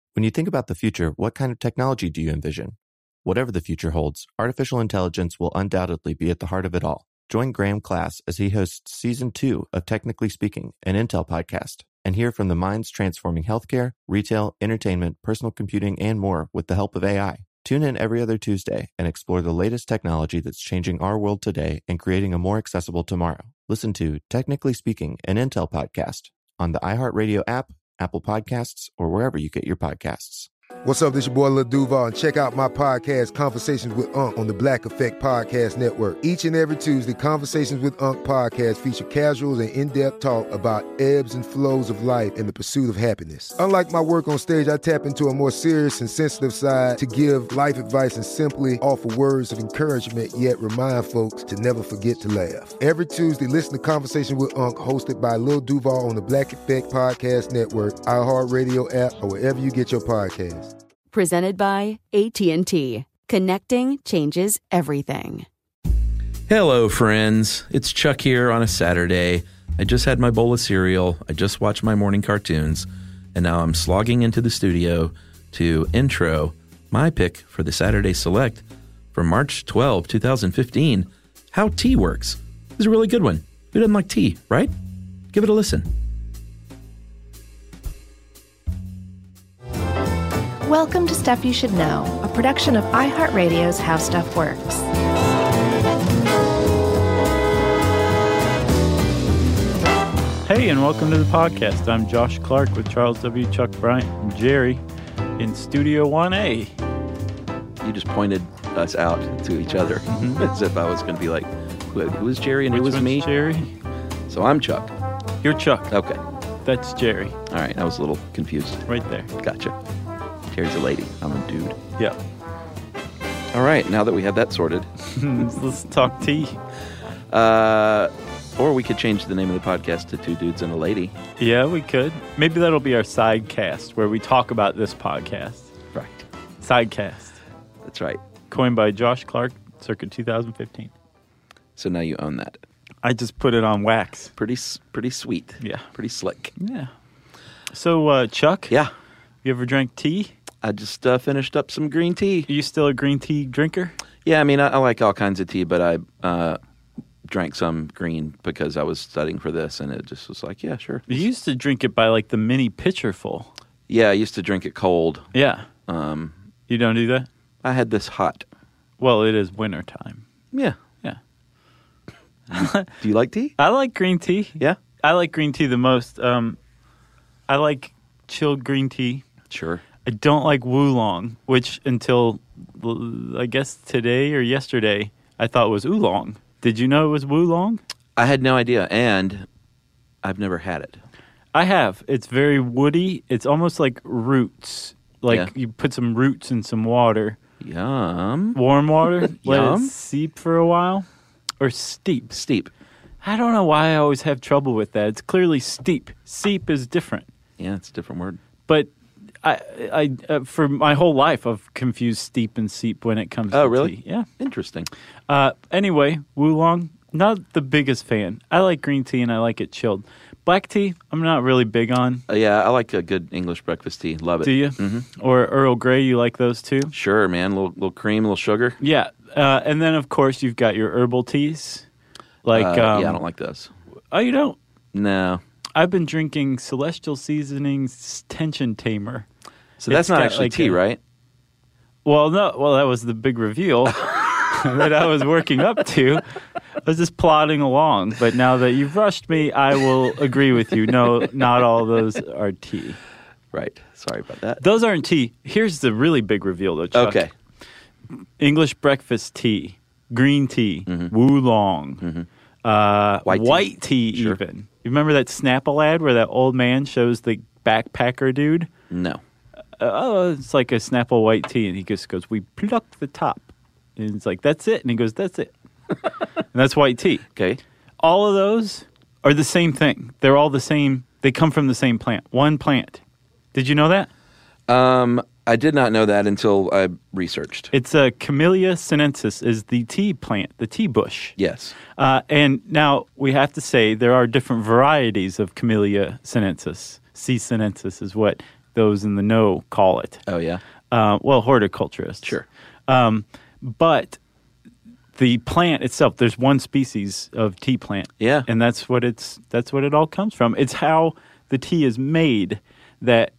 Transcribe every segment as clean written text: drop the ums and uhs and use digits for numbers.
When you think about the future, what kind of technology do you envision? Whatever the future holds, artificial intelligence will undoubtedly be at the heart of it all. Join Graham Class as he hosts Season 2 of Technically Speaking, an Intel podcast, and hear from the minds transforming healthcare, retail, entertainment, personal computing, and more with the help of AI. Tune in every other Tuesday and explore the latest technology that's changing our world today and creating a more accessible tomorrow. Listen to Technically Speaking, an Intel podcast on the iHeartRadio app, Apple Podcasts, or wherever you get your podcasts. What's up, this your boy Lil Duval, and check out my podcast, Conversations with Unc, on the Black Effect Podcast Network. Each and every Tuesday, Conversations with Unc podcast feature casuals and in-depth talk about ebbs and flows of life and the pursuit of happiness. Unlike my work on stage, I tap into a more serious and sensitive side to give life advice and simply offer words of encouragement, yet remind folks to never forget to laugh. Every Tuesday, listen to Conversations with Unc, hosted by Lil Duval on the Black Effect Podcast Network, iHeartRadio app, or wherever you get your podcasts. Presented by AT&T. Connecting changes everything. Hello, friends. It's Chuck here on a Saturday. I just had my bowl of cereal. I just watched my morning cartoons. And now I'm slogging into the studio to intro my pick for the Saturday Select for March 12, 2015, How Tea Works. It's a really good one. Who doesn't like tea, right? Give it a listen. Welcome to Stuff You Should Know, a production of iHeartRadio's How Stuff Works. Hey, and welcome to the podcast. I'm Josh Clark with Charles W. Chuck Bryant and Jerry in Studio 1A. You just pointed us out to each other as if I was going to be like, who is Jerry and who is me? Jerry? So I'm Chuck. You're Chuck. Okay. That's Jerry. All right. I was a little confused. Right there. Gotcha. Jerry's a lady. I'm a dude. Yeah. All right. Now that we have that sorted. Let's talk tea. Or we could change the name of the podcast to Two Dudes and a Lady. Yeah, we could. Maybe that'll be our sidecast where we talk about this podcast. Right. Sidecast. That's right. Coined by Josh Clark, circa 2015. So now you own that. I just put it on wax. Pretty sweet. Yeah. Pretty slick. Yeah. So, Chuck? Yeah. You ever drank tea? I just finished up some green tea. Are you still a green tea drinker? Yeah, I mean, I like all kinds of tea, but I drank some green because I was studying for this, and it just was like, yeah, sure. You used to drink it by like the mini pitcher full. Yeah, I used to drink it cold. Yeah. You don't do that? I had this hot. Well, it is wintertime. Yeah. Yeah. Do you like tea? I like green tea. Yeah? I like green tea the most. I like chilled green tea. Sure. I don't like Oolong, which until, I guess, today or yesterday, I thought was oolong. Did you know it was Oolong? I had no idea, and I've never had it. I have. It's very woody. It's almost like roots. Like you put some roots in some water. Yum. Warm water. Let Yum. it seep for a while. Or steep. Steep. I don't know why I always have trouble with that. It's clearly steep. Seep is different. Yeah, it's a different word. But I for my whole life, I've confused steep and seep when it comes to really? tea. Yeah. Interesting. Anyway, Oolong, not the biggest fan. I like green tea and I like it chilled. Black tea, I'm not really big on. Yeah, I like a good English breakfast tea. Love it. Do you? Mm-hmm. Or Earl Grey, you like those too? Sure, man. Little cream, little sugar. Yeah. And then, of course, you've got your herbal teas. Like, yeah, I don't like those. Oh, you don't? No. I've been drinking Celestial Seasonings Tension Tamer. So that's not actually tea, right? Well, no. Well, that was the big reveal that I was working up to. I was just plodding along. But now that you've rushed me, I will agree with you. No, not all those are tea. Right. Sorry about that. Those aren't tea. Here's the really big reveal, though, Chuck. Okay. English breakfast tea, green tea, Oolong, white tea Sure. even. You remember that Snapple ad where that old man shows the backpacker dude? No. It's like a Snapple white tea, and he just goes, we plucked the top. And it's like, that's it. And he goes, that's it. And that's white tea. Okay. All of those are the same thing. They're all the same. They come from the same plant. One plant. Did you know that? I did not know that until I researched. It's a Camellia sinensis is the tea plant, the tea bush. Yes. And now we have to say there are different varieties of Camellia sinensis. C. sinensis is what those in the know call it. Oh, yeah? Well, horticulturists. Sure. But the plant itself, there's one species of tea plant. Yeah. And that's what it all comes from. It's how the tea is made that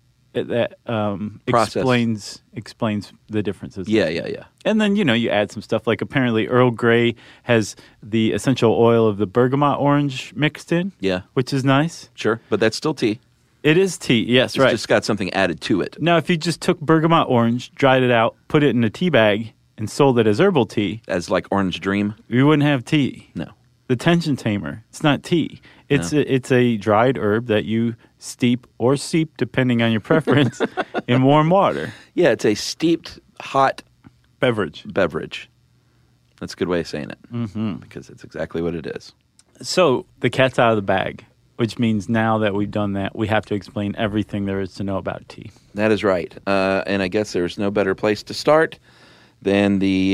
explains the differences. Yeah. And then, you add some stuff like apparently Earl Grey has the essential oil of the bergamot orange mixed in. Yeah. Which is nice. Sure. But that's still tea. It is tea, yes, right. It's just got something added to it. Now, if you just took bergamot orange, dried it out, put it in a tea bag, and sold it as herbal tea, As like Orange Dream? you wouldn't have tea. No. The tension tamer, it's not tea. It's a dried herb that you steep or seep, depending on your preference, in warm water. Yeah, it's a steeped, hot Beverage. beverage. That's a good way of saying it. Because it's exactly what it is. So the cat's out of the bag, which means now that we've done that, we have to explain everything there is to know about tea. That is right. And I guess there's no better place to start than the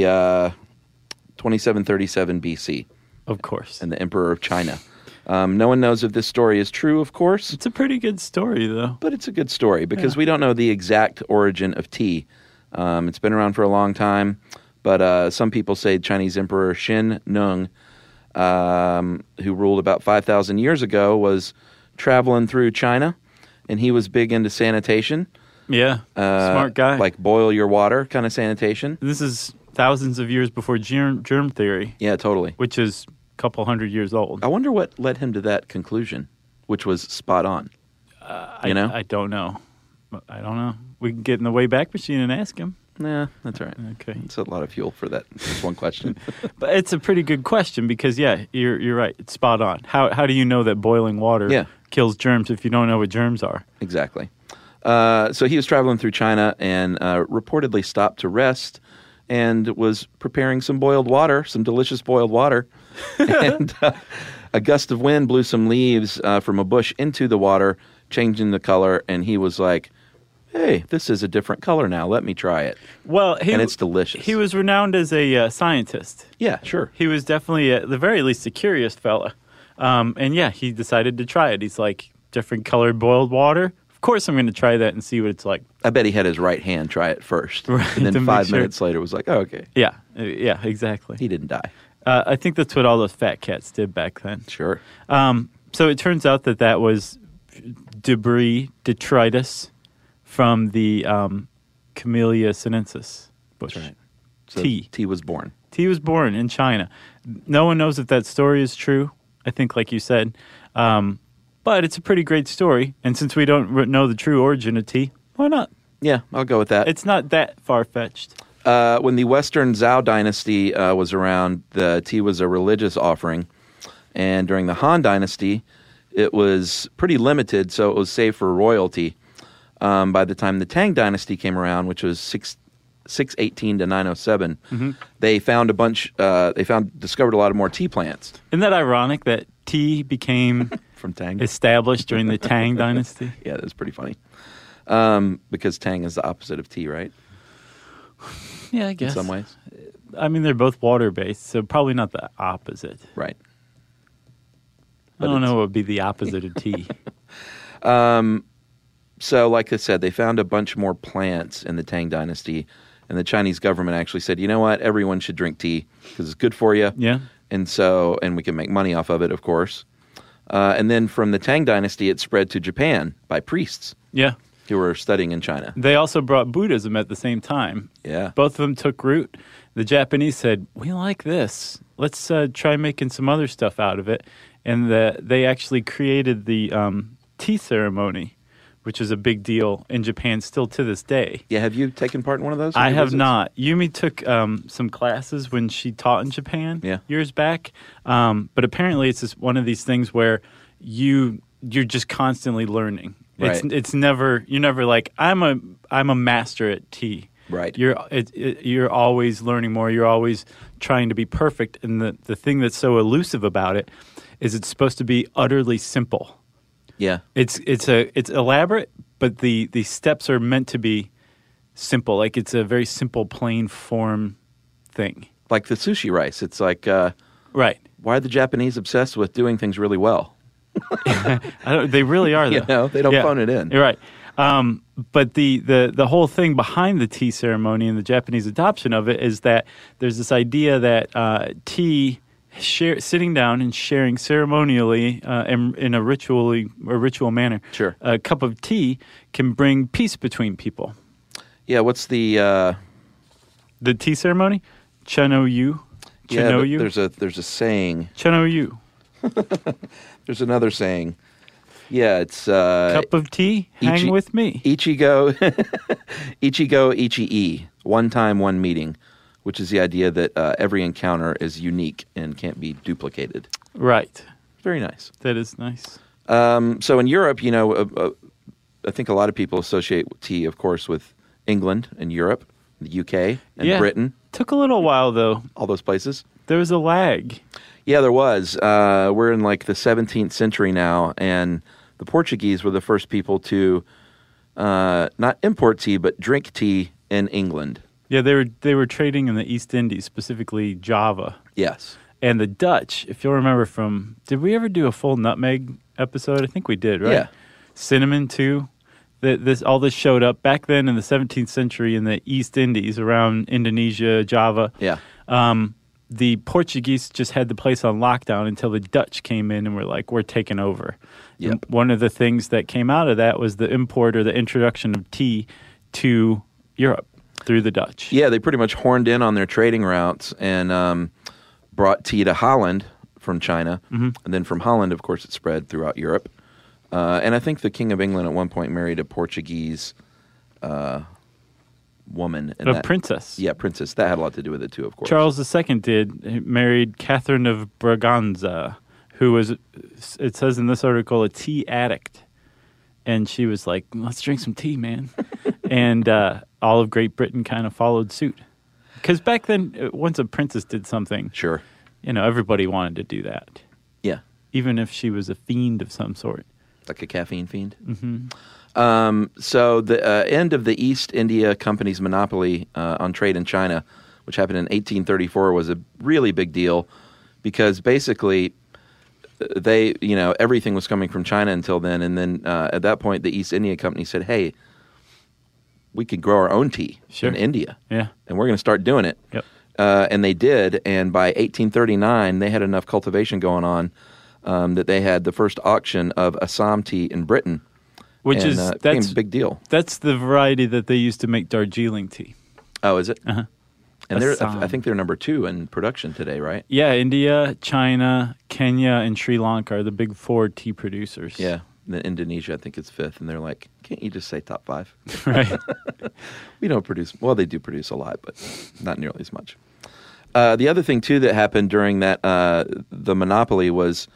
2737 BC Of course. and the Emperor of China. No one knows if this story is true, of course, It's a pretty good story, though. but it's a good story because we don't know the exact origin of tea. It's been around for a long time, but some people say Chinese Emperor Xin Nung, who ruled about 5,000 years ago, was traveling through China, and he was big into sanitation. Yeah, smart guy. Like boil your water kind of sanitation. This is thousands of years before germ theory, Yeah, totally. which is a couple hundred years old. I wonder what led him to that conclusion, which was spot on. I don't know. I don't know. We can get in the Wayback Machine and ask him. Nah, that's all right. Okay. It's a lot of fuel for that. Just one question. But it's a pretty good question because, you're right. It's spot on. How do you know that boiling water kills germs if you don't know what germs are? Exactly. So he was traveling through China and reportedly stopped to rest and was preparing some boiled water, some delicious boiled water. And a gust of wind blew some leaves from a bush into the water, changing the color. And he was like, hey, this is a different color now. Let me try it. Well, and it's delicious. He was renowned as a scientist. Yeah, sure. He was definitely, at the very least, a curious fella. And he decided to try it. He's like, different colored boiled water. Of course I'm going to try that and see what it's like. I bet he had his right hand try it first. Right, and to then make 5 sure. minutes later was like, oh, okay. Yeah, exactly. He didn't die. I think that's what all those fat cats did back then. Sure. So it turns out that was detritus from the Camellia sinensis bush. That's right. So Tea. Tea was born. Tea was born in China. No one knows if that story is true, I think, like you said. But it's a pretty great story. And since we don't know the true origin of tea, why not? Yeah, I'll go with that. It's not that far-fetched. When the Western Zhou dynasty was around, the tea was a religious offering. And during the Han dynasty, it was pretty limited, so it was saved for royalty. By the time the Tang dynasty came around, which was 618 to 907, they found discovered a lot of more tea plants. Isn't that ironic that tea became From Tang? established during the Tang dynasty? Yeah, that's pretty funny. Because Tang is the opposite of tea, right? Yeah, I guess. In some ways. I mean, they're both water-based, so probably not the opposite. Right. I don't know what would be the opposite of tea. So, like I said, they found a bunch more plants in the Tang dynasty, and the Chinese government actually said, you know what, everyone should drink tea because it's good for you. Yeah. And we can make money off of it, of course. And then from the Tang dynasty, it spread to Japan by priests Yeah. who were studying in China. They also brought Buddhism at the same time. Yeah. Both of them took root. The Japanese said, we like this. Let's try making some other stuff out of it. And they actually created the tea ceremony, which is a big deal in Japan still to this day. Yeah, have you taken part in one of those? I Your have visits? not. Yumi took some classes when she taught in Japan years back. But apparently it's just one of these things where you're just constantly learning. Right. It's never you're never like I'm a master at tea. Right. You're always learning more. You're always trying to be perfect. And the thing that's so elusive about it is it's supposed to be utterly simple. Yeah. It's elaborate, but the steps are meant to be simple. Like it's a very simple, plain form thing. Like the sushi rice. It's like, Right. why are the Japanese obsessed with doing things really well? They really are, though. You know, they don't phone it in. You're right. But the whole thing behind the tea ceremony and the Japanese adoption of it is that there's this idea that tea, sitting down and sharing ceremonially in a ritual manner, Sure. a cup of tea can bring peace between people. Yeah, what's the tea ceremony? Chanoyu. Chanoyu. There's a saying. Chanoyu. There's another saying. Yeah, it's Cup of tea, hang with me. Ichigo, Ichi-e, one time, one meeting, which is the idea that every encounter is unique and can't be duplicated. Right. Very nice. That is nice. So in Europe, I think a lot of people associate tea, of course, with England and Europe, the UK and Britain. Took a little while, though. All those places. There was a lag. Yeah, there was. We're in like the 17th century now, and the Portuguese were the first people to not import tea, but drink tea in England. Yeah, they were trading in the East Indies, specifically Java. Yes. And the Dutch, if you'll remember did we ever do a full nutmeg episode? I think we did, right? Yeah. Cinnamon, too. All this showed up back then in the 17th century in the East Indies, around Indonesia, Java. Yeah. The Portuguese just had the place on lockdown until the Dutch came in and were like, we're taking over. Yep. And one of the things that came out of that was the import or the introduction of tea to Europe through the Dutch. Yeah, they pretty much horned in on their trading routes and brought tea to Holland from China. Mm-hmm. And then from Holland, of course, it spread throughout Europe. And I think the King of England at one point married a Portuguese woman. And princess. Yeah, princess. That had a lot to do with it, too, of course. Charles II did. He married Catherine of Braganza, who was, it says in this article, a tea addict. And she was like, let's drink some tea, man. And all of Great Britain kind of followed suit. Because back then, once a princess did something, sure, everybody wanted to do that. Yeah. Even if she was a fiend of some sort. Like a caffeine fiend? Mm-hmm. So the end of the East India Company's monopoly on trade in China, which happened in 1834, was a really big deal because basically they, everything was coming from China until then. And then at that point, the East India Company said, hey, we could grow our own tea in India. Yeah. And we're going to start doing it. Yep. And they did. And by 1839, they had enough cultivation going on that they had the first auction of Assam tea in Britain. Which became a big deal. That's the variety that they used to make Darjeeling tea. Oh, is it? Uh-huh. And I think they're number 2 in production today, right? Yeah, India, China, Kenya, and Sri Lanka are the big 4 tea producers. Yeah. And then Indonesia, I think, is 5th. And they're like, can't you just say top 5? Right. We don't produce, well, they do produce a lot, but not nearly as much. The other thing, too, that happened during that, the monopoly was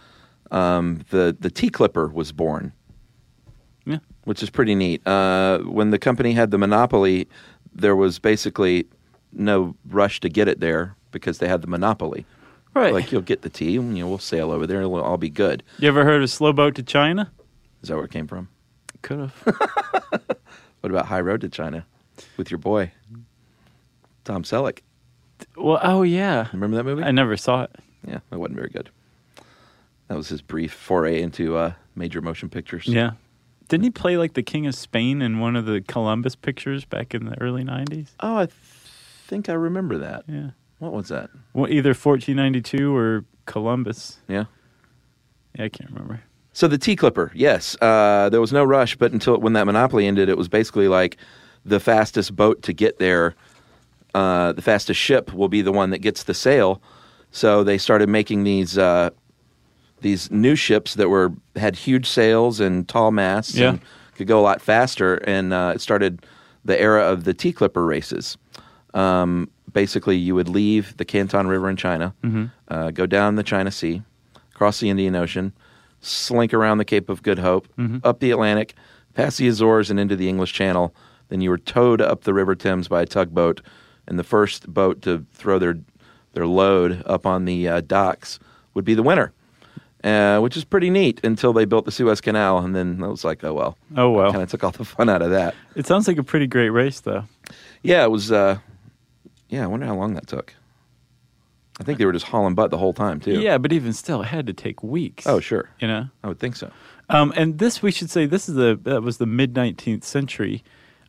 the tea clipper was born. Yeah. Which is pretty neat. When the company had the monopoly, there was basically no rush to get it there because they had the monopoly. Right. Like, you'll get the tea, and, we'll sail over there, and it'll all be good. You ever heard of Slow Boat to China? Is that where it came from? Could have. What about High Road to China with your boy, Tom Selleck? Well, oh, yeah. Remember that movie? I never saw it. Yeah, it wasn't very good. That was his brief foray into major motion pictures. Yeah. Didn't he play like the King of Spain in one of the Columbus pictures back in the early 90s? Oh, I think I remember that. Yeah. What was that? Well, either 1492 or Columbus. Yeah. Yeah, I can't remember. So the tea clipper, yes. There was no rush, but when that monopoly ended, it was basically like the fastest boat to get there, the fastest ship will be the one that gets the sail. So they started making these new ships that had huge sails and tall masts and could go a lot faster, and it started the era of the tea clipper races. Basically, you would leave the Canton River in China, go down the China Sea, cross the Indian Ocean, slink around the Cape of Good Hope, up the Atlantic, past the Azores and into the English Channel. Then you were towed up the River Thames by a tugboat, and the first boat to throw their load up on the docks would be the winner. Which is pretty neat until they built the Suez Canal, and then it was like, oh well. Kind of took all the fun out of that. It sounds like a pretty great race, though. Yeah, it was. I wonder how long that took. I think they were just hauling butt the whole time, too. Yeah, but even still, it had to take weeks. Oh, sure. You know? I would think so. And this, we should say, that was the mid-19th century.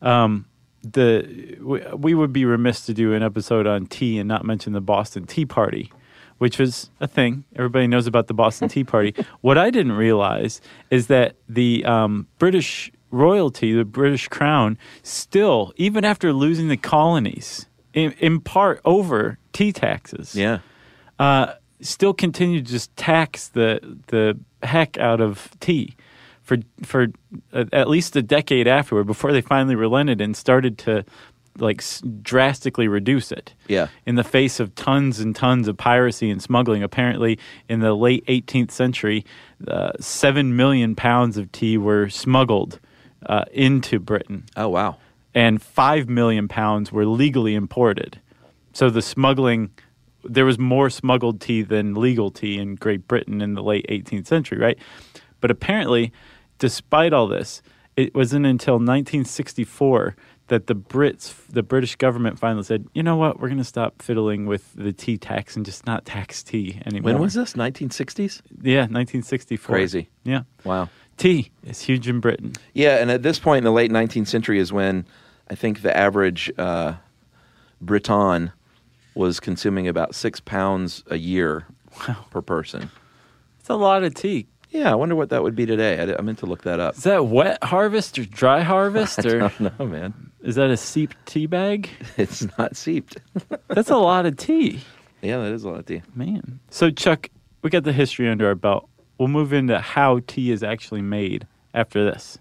We would be remiss to do an episode on tea and not mention the Boston Tea Party, which was a thing. Everybody knows about the Boston Tea Party. What I didn't realize is that the British royalty, the British crown, still, even after losing the colonies, in part over tea taxes, still continued to just tax the heck out of tea for at least a decade afterward, before they finally relented and started to drastically reduce it. Yeah. In the face of tons and tons of piracy and smuggling. Apparently, in the late 18th century, 7 million pounds of tea were smuggled into Britain. Oh, wow. And 5 million pounds were legally imported. So the smuggling, there was more smuggled tea than legal tea in Great Britain in the late 18th century, right? But apparently, despite all this, it wasn't until 1964 that the British government finally said, you know what, we're going to stop fiddling with the tea tax and just not tax tea anymore. When was this? 1960s? Yeah, 1964. Crazy. Yeah. Wow. Tea is huge in Britain. Yeah, and at this point in the late 19th century is when I think the average Briton was consuming about 6 pounds a year per person. It's a lot of tea. Yeah, I wonder what that would be today. I meant to look that up. Is that wet harvest or dry harvest? I don't know, man. Is that a seeped tea bag? It's not seeped. That's a lot of tea. Yeah, that is a lot of tea. Man. So, Chuck, we got the history under our belt. We'll move into how tea is actually made after this.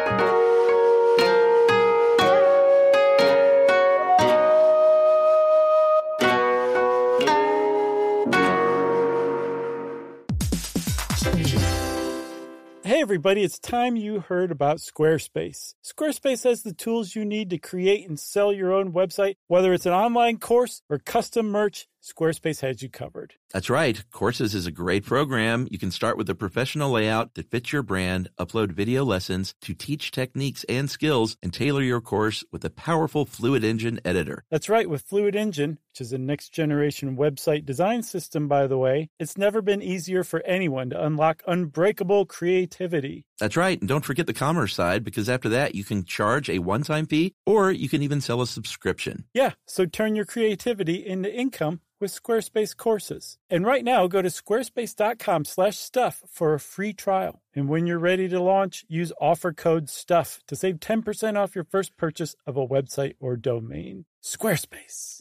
Hey everybody, it's time you heard about Squarespace. Squarespace has the tools you need to create and sell your own website. Whether it's an online course or custom merch, Squarespace has you covered. That's right. Courses is a great program. You can start with a professional layout that fits your brand, upload video lessons to teach techniques and skills, and tailor your course with a powerful Fluid Engine editor. That's right. With Fluid Engine, which is a next-generation website design system, by the way, it's never been easier for anyone to unlock unbreakable creativity. That's right. And don't forget the commerce side, because after that, you can charge a one-time fee, or you can even sell a subscription. Yeah, so turn your creativity into income with Squarespace courses. And right now, go to squarespace.com/stuff for a free trial. And when you're ready to launch, use offer code STUFF to save 10% off your first purchase of a website or domain. Squarespace.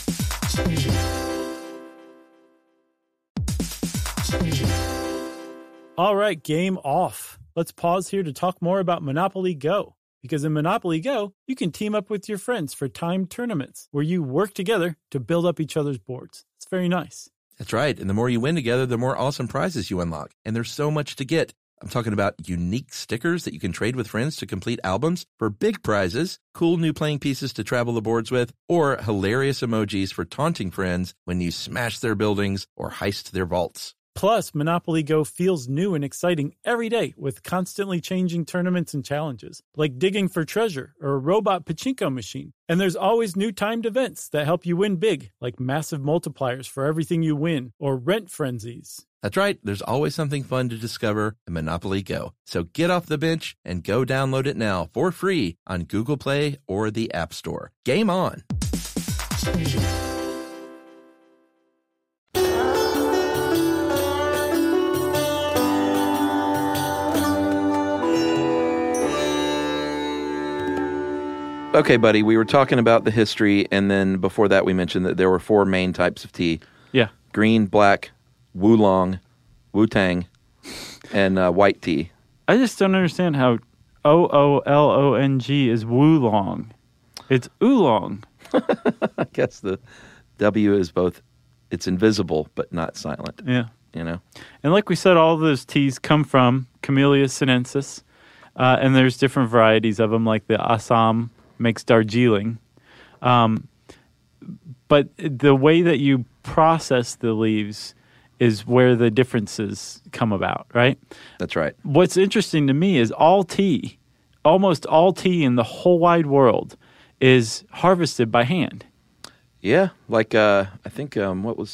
All right, game off. Let's pause here to talk more about Monopoly Go. Because in Monopoly Go, you can team up with your friends for timed tournaments where you work together to build up each other's boards. It's very nice. That's right. And the more you win together, the more awesome prizes you unlock. And there's so much to get. I'm talking about unique stickers that you can trade with friends to complete albums for big prizes, cool new playing pieces to travel the boards with, or hilarious emojis for taunting friends when you smash their buildings or heist their vaults. Plus, Monopoly Go feels new and exciting every day with constantly changing tournaments and challenges, like digging for treasure or a robot pachinko machine. And there's always new timed events that help you win big, like massive multipliers for everything you win or rent frenzies. That's right. There's always something fun to discover in Monopoly Go. So get off the bench and go download it now for free on Google Play or the App Store. Game on! Okay, buddy, we were talking about the history, and then before that we mentioned that there were 4 main types of tea. Yeah. Green, black, Wulong, Wu-Tang, and white tea. I just don't understand how OOLONG is Wulong. It's oolong. I guess the W is both, it's invisible, but not silent. Yeah. You know? And like we said, all those teas come from Camellia sinensis, and there's different varieties of them, like the Assam makes Darjeeling. But the way that you process the leaves is where the differences come about, right? That's right. What's interesting to me is almost all tea in the whole wide world is harvested by hand. Yeah, like I think what was the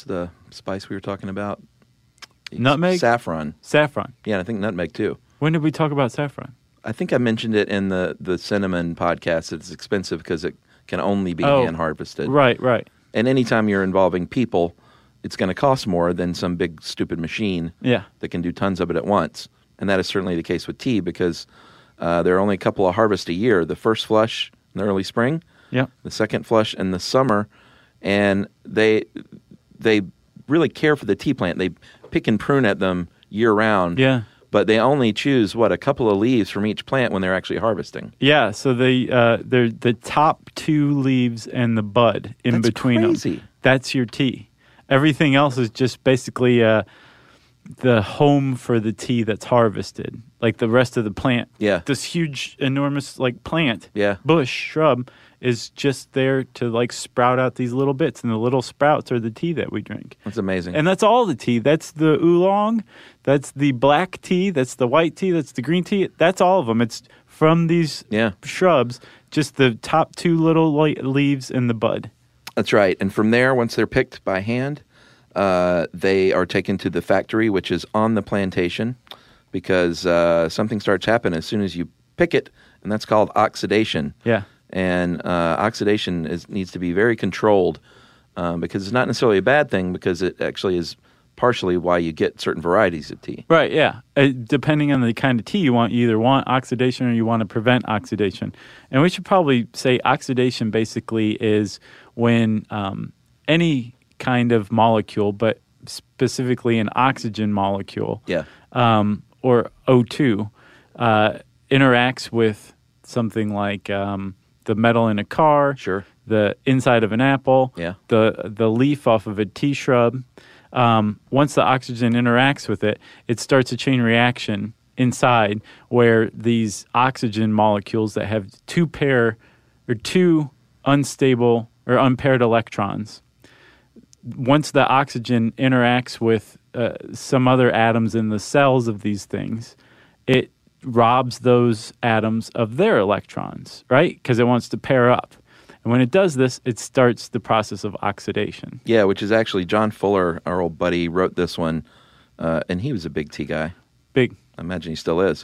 spice we were talking about? Nutmeg? Saffron. Saffron. Yeah, and I think nutmeg too. When did we talk about saffron? I think I mentioned it in the cinnamon podcast. It's expensive because it can only be hand harvested. Right, right. And anytime you're involving people, it's going to cost more than some big stupid machine that can do tons of it at once. And that is certainly the case with tea because there are only a couple of harvests a year. The first flush in the early spring, the second flush in the summer, and they really care for the tea plant. They pick and prune at them year round. Yeah. But they only choose, a couple of leaves from each plant when they're actually harvesting. Yeah, so they're the top 2 leaves and the bud in between them. That's your tea. Everything else is just basically the home for the tea that's harvested, like the rest of the plant. Yeah. This huge, enormous plant, Yeah. bush, shrub, is just there to sprout out these little bits, and the little sprouts are the tea that we drink. That's amazing. And that's all the tea. That's the oolong, that's the black tea, that's the white tea, that's the green tea. That's all of them. It's from these shrubs, just the top 2 little leaves and the bud. That's right. And from there, once they're picked by hand, they are taken to the factory, which is on the plantation, because something starts happening as soon as you pick it, and that's called oxidation. Yeah. And oxidation needs to be very controlled because it's not necessarily a bad thing because it actually is partially why you get certain varieties of tea. Right, yeah. Depending on the kind of tea you either want oxidation or you want to prevent oxidation. And we should probably say oxidation basically is when any kind of molecule, but specifically an oxygen molecule, or O2, interacts with something like the metal in a car, the inside of an apple, the leaf off of a tea shrub. Once the oxygen interacts with it, it starts a chain reaction inside where these oxygen molecules that have 2 unstable or unpaired electrons, once the oxygen interacts with some other atoms in the cells of these things, it robs those atoms of their electrons, right? Because it wants to pair up. And when it does this, it starts the process of oxidation. Yeah, which is actually John Fuller, our old buddy, wrote this one, and he was a big tea guy. Big. I imagine he still is.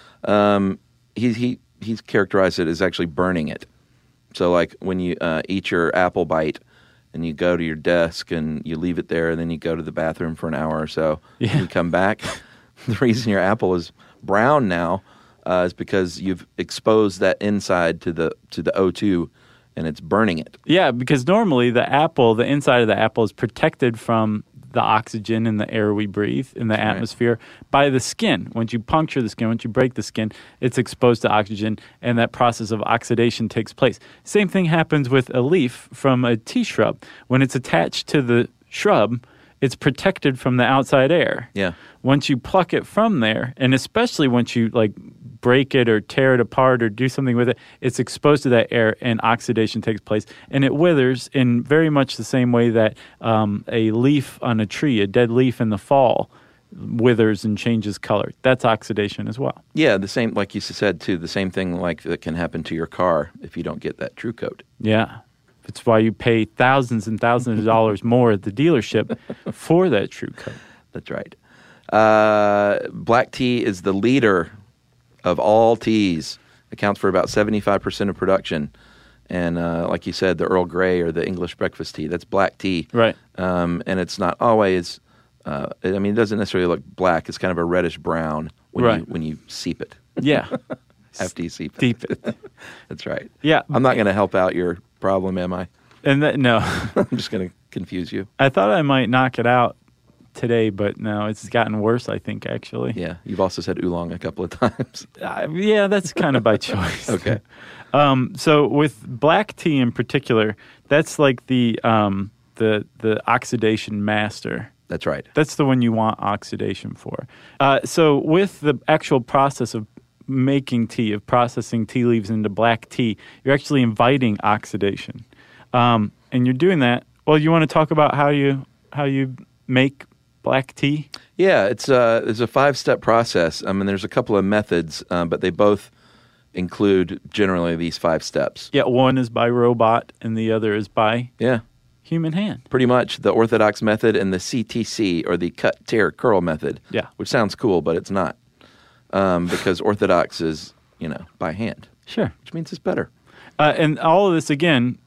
He's characterized it as actually burning it. So like when you eat your apple bite and you go to your desk and you leave it there and then you go to the bathroom for an hour or so, and you come back, the reason your apple is brown now is because you've exposed that inside to the O2 and it's burning it. Yeah, because normally the inside of the apple is protected from the oxygen in the air we breathe in the atmosphere by the skin. Once you puncture the skin, once you break the skin, it's exposed to oxygen, and that process of oxidation takes place. Same thing happens with a leaf from a tea shrub. When it's attached to the shrub, it's protected from the outside air. Yeah. Once you pluck it from there, and especially once you break it or tear it apart or do something with it, it's exposed to that air and oxidation takes place. And it withers in very much the same way that a leaf on a tree, a dead leaf in the fall, withers and changes color. That's oxidation as well. Yeah, the same, like you said, too, the same thing that can happen to your car if you don't get that True Coat. Yeah. It's why you pay thousands and thousands of dollars more at the dealership for that True Coat. That's right. Black tea is the leader of all teas. Accounts for about 75% of production. And like you said, the Earl Grey or the English breakfast tea, that's black tea. Right. And it's not always, it doesn't necessarily look black. It's kind of a reddish brown when you seep it. Yeah. After you seep it. Steep it. That's right. Yeah. I'm not going to help out your problem, am I? No. I'm just going to confuse you. I thought I might knock it out today, but no, it's gotten worse, I think, actually. Yeah. You've also said oolong a couple of times. Yeah, that's kind of by choice. Okay. So with black tea in particular, that's like the oxidation master. That's right. That's the one you want oxidation for. So with the actual process of making tea, of processing tea leaves into black tea, you're actually inviting oxidation. And you're doing that. Well, you want to talk about how you make black tea? Yeah, it's a 5-step process. There's a couple of methods, but they both include generally these 5 steps. Yeah, one is by robot and the other is by human hand. Pretty much the orthodox method and the CTC, or the cut, tear, curl method. Yeah. Which sounds cool, but it's not. Because orthodox is, by hand. Sure. Which means it's better. And all of this, again,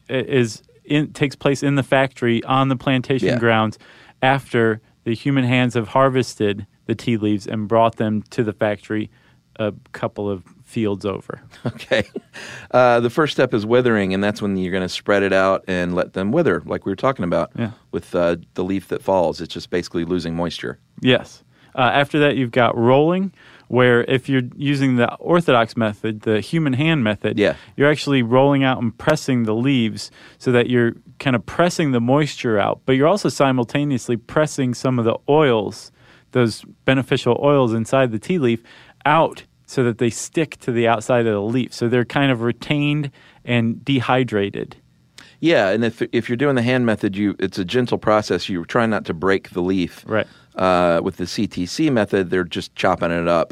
takes place in the factory on the plantation grounds after the human hands have harvested the tea leaves and brought them to the factory a couple of fields over. Okay. The first step is withering, and that's when you're going to spread it out and let them wither, like we were talking about with the leaf that falls. It's just basically losing moisture. Yes. After that, you've got rolling, where if you're using the orthodox method, the human hand method, you're actually rolling out and pressing the leaves so that you're kind of pressing the moisture out, but you're also simultaneously pressing some of the oils, those beneficial oils inside the tea leaf, out so that they stick to the outside of the leaf. So they're kind of retained and dehydrated. Yeah, and if you're doing the hand method, it's a gentle process. You're trying not to break the leaf. Right. With the CTC method, they're just chopping it up,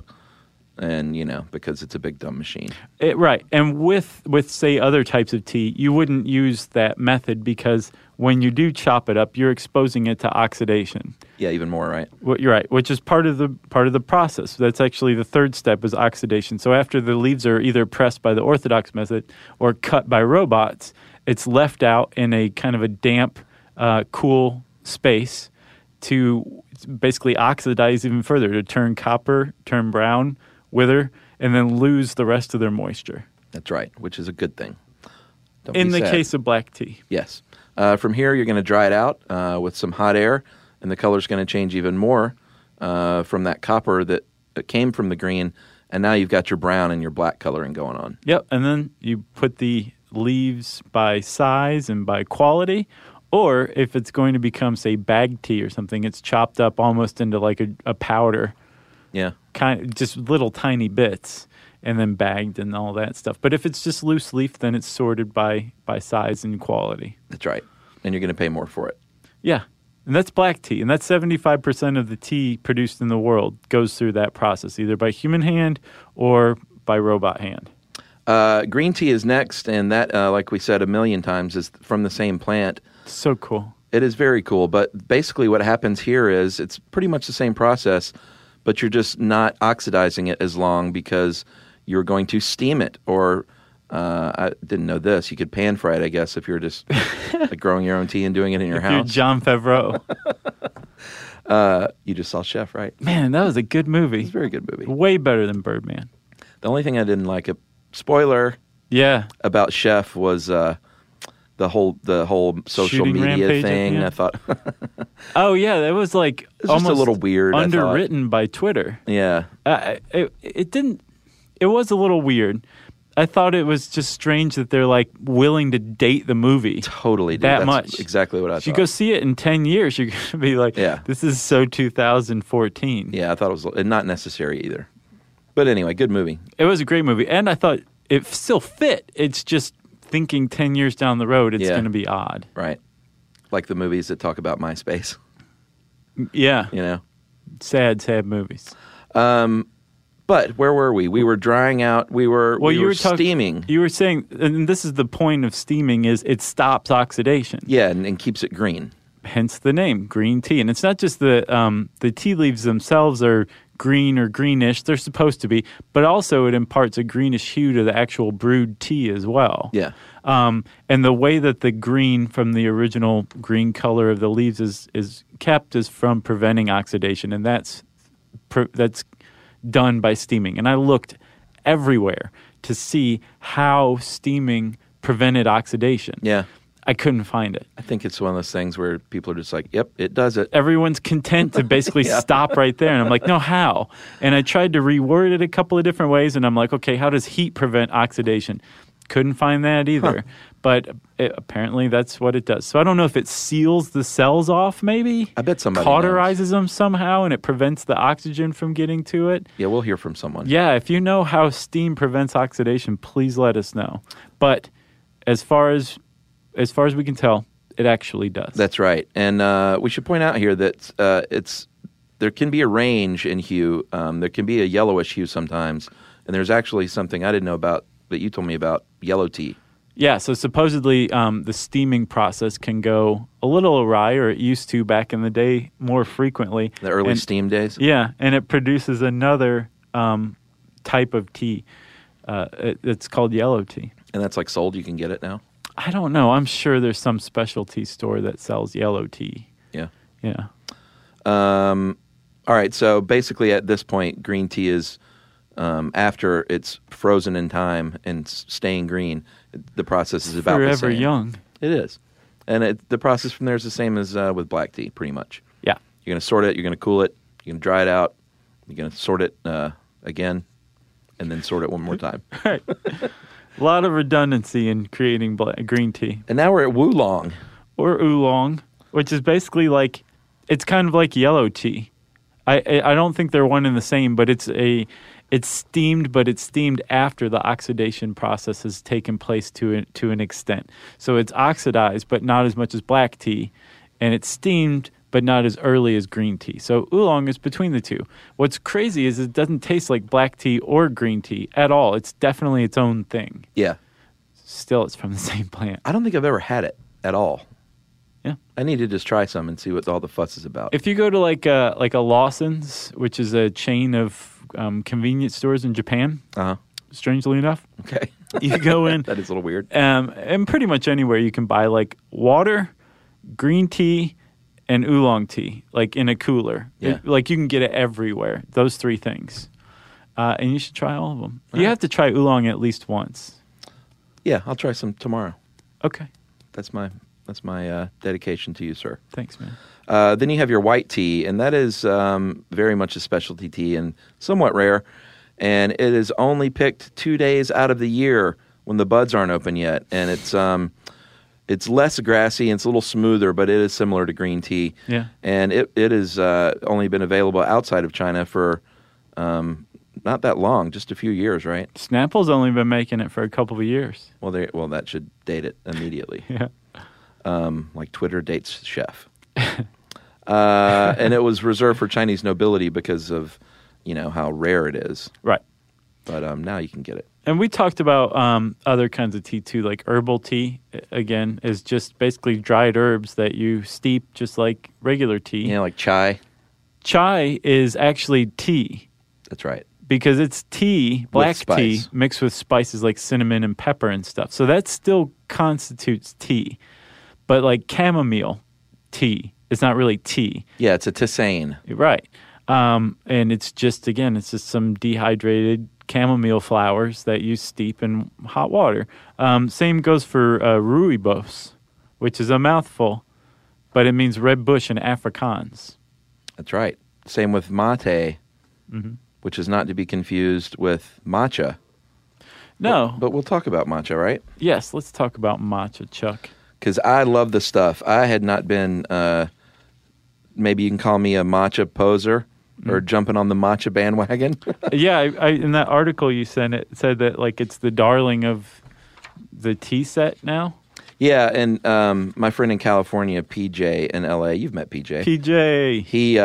and because it's a big dumb machine. Right. And with say other types of tea, you wouldn't use that method because when you do chop it up, you're exposing it to oxidation. Yeah, even more, right? Well, you're right, which is part of the process. That's actually the third step is oxidation. So after the leaves are either pressed by the orthodox method or cut by robots, it's left out in a kind of a damp, cool space to basically oxidize even further, to turn copper, turn brown, wither, and then lose the rest of their moisture. That's right, which is a good thing. In the case of black tea. Yes. From here, you're going to dry it out with some hot air, and the color's going to change even more from that copper that came from the green, and now you've got your brown and your black coloring going on. Yep, and then you put the leaves by size and by quality, or if it's going to become, say, bag tea or something, it's chopped up almost into like a powder. Yeah. Just little tiny bits, and then bagged and all that stuff. But if it's just loose leaf, then it's sorted by size and quality. That's right. And you're going to pay more for it. Yeah. And that's black tea. And that's 75% of the tea produced in the world goes through that process, either by human hand or by robot hand. Green tea is next, and that, like we said a million times, is from the same plant. So cool. It is very cool. But basically what happens here is it's pretty much the same process, but you're just not oxidizing it as long because you're going to steam it. Or I didn't know this. You could pan fry it, I guess, if you're just like growing your own tea and doing it in your house. You're Jon Favreau. You just saw Chef, right? Man, that was a good movie. It's a very good movie. Way better than Birdman. The only thing I didn't like, spoiler, about Chef was the whole social Shooting media rampage, thing. yeah. I thought, oh yeah, that was like it's almost just a little weird. Underwritten by Twitter. Yeah, it didn't. It was a little weird. I thought it was just strange that they're like willing to date the movie. Totally, dude. That That's much. Exactly what I thought. If you go see it in 10 years, you're gonna be like, this is so 2014. Yeah, I thought it was not necessary either. But anyway, good movie. It was a great movie, and I thought it still fit. It's just thinking 10 years down the road, it's going to be odd. Right. Like the movies that talk about MySpace. Yeah. Sad movies. But where were we? We were drying out. We were steaming. You were saying, and this is the point of steaming, is it stops oxidation. Yeah, and keeps it green. Hence the name, green tea. And it's not just the tea leaves themselves are green or greenish. They're supposed to be. But also it imparts a greenish hue to the actual brewed tea as well. Yeah. And the way that the green from the original green color of the leaves is kept is from preventing oxidation. And that's done by steaming. And I looked everywhere to see how steaming prevented oxidation. Yeah. I couldn't find it. I think it's one of those things where people are just like, yep, it does it. Everyone's content to basically stop right there. And I'm like, no, how? And I tried to reword it a couple of different ways. And I'm like, okay, how does heat prevent oxidation? Couldn't find that either. But apparently that's what it does. So I don't know if it seals the cells off maybe. I bet somebody cauterizes them somehow and it prevents the oxygen from getting to it. Yeah, we'll hear from someone. Yeah, if you know how steam prevents oxidation, please let us know. But as far as we can tell, it actually does. That's right. And we should point out here that there can be a range in hue. There can be a yellowish hue sometimes. And there's actually something I didn't know about that you told me about, yellow tea. Yeah, so supposedly the steaming process can go a little awry, or it used to back in the day more frequently. The early steam days? Yeah, and it produces another type of tea. It's called yellow tea. And that's like sold? You can get it now? I don't know. I'm sure there's some specialty store that sells yellow tea. Yeah. Yeah. All right, so basically at this point, green tea is, after it's frozen in time and staying green, the process is about the same. Forever young. It is. And the process from there is the same as with black tea, pretty much. Yeah. You're going to sort it, you're going to cool it, you're going to dry it out, you're going to sort it again, and then sort it one more time. Right. A lot of redundancy in creating green tea. And now we're at Wulong. Or oolong, which is basically like, it's kind of like yellow tea. I don't think they're one and the same, but it's steamed, but it's steamed after the oxidation process has taken place to an extent. So it's oxidized, but not as much as black tea, and it's steamed, but not as early as green tea. So oolong is between the two. What's crazy is it doesn't taste like black tea or green tea at all. It's definitely its own thing. Yeah. Still, it's from the same plant. I don't think I've ever had it at all. Yeah. I need to just try some and see what all the fuss is about. If you go to like a Lawson's, which is a chain of convenience stores in Japan, strangely enough, okay, you go in. That is a little weird. And pretty much anywhere you can buy like water, green tea, and oolong tea, like in a cooler. Yeah. Like you can get it everywhere. Those three things, and you should try all of them. All you right. have to try oolong at least once. Yeah, I'll try some tomorrow. Okay. That's my dedication to you, sir. Thanks, man. Then you have your white tea, and that is very much a specialty tea and somewhat rare. And it is only picked 2 days out of the year when the buds aren't open yet. And it's less grassy and it's a little smoother, but it is similar to green tea. Yeah. And it has only been available outside of China for not that long, just a few years, right? Snapple's only been making it for a couple of years. Well, that should date it immediately. Yeah. Like Twitter dates chef. And it was reserved for Chinese nobility because of, how rare it is. Right. But now you can get it. And we talked about other kinds of tea too, like herbal tea, again, is just basically dried herbs that you steep just like regular tea. Yeah, like chai. Chai is actually tea. That's right. Because it's tea, black spice. tea, mixed with spices like cinnamon and pepper and stuff. So that still constitutes tea. But like chamomile tea, it's not really tea. Yeah, it's a tisane. Right. And it's just some dehydrated chamomile flowers that you steep in hot water. Same goes for rooibos, which is a mouthful, but it means red bush in Afrikaans. That's right. Same with mate, which is not to be confused with matcha. No. But we'll talk about matcha, right? Yes, let's talk about matcha, Chuck. Because I love the stuff. I had not been, maybe you can call me a matcha poser or jumping on the matcha bandwagon. Yeah, I in that article you sent, it said that like it's the darling of the tea set now. Yeah, and my friend in California, PJ in LA, you've met PJ. PJ.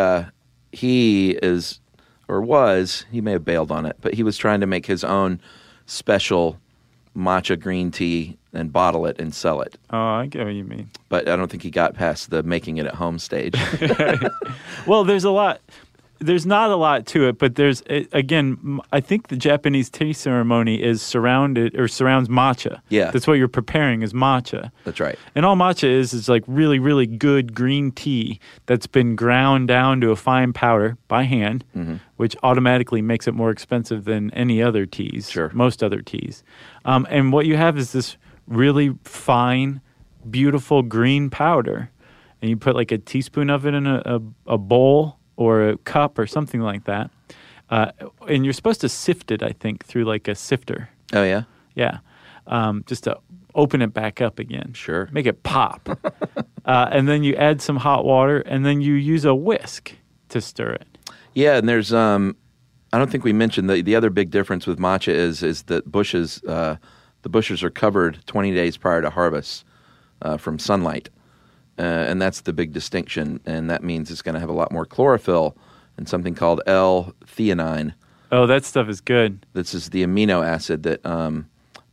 He is, or was, he may have bailed on it, but he was trying to make his own special matcha green tea and bottle it and sell it. Oh, I get what you mean. But I don't think he got past the making it at home stage. Well, there's not a lot to it, but again, I think the Japanese tea ceremony surrounds matcha. Yeah. That's what you're preparing is matcha. That's right. And all matcha is like really, really good green tea that's been ground down to a fine powder by hand, which automatically makes it more expensive than any other teas, Sure. Most other teas. And what you have is this really fine, beautiful green powder, and you put like a teaspoon of it in a bowl or a cup or something like that. And you're supposed to sift it, I think, through like a sifter. Oh, yeah? Yeah. Just to open it back up again. Sure. Make it pop. And then you add some hot water, and then you use a whisk to stir it. Yeah, and there's, I don't think we mentioned the other big difference with matcha is that the bushes are covered 20 days prior to harvest from sunlight. And that's the big distinction, and that means it's going to have a lot more chlorophyll and something called L-theanine. Oh, that stuff is good. This is the amino acid that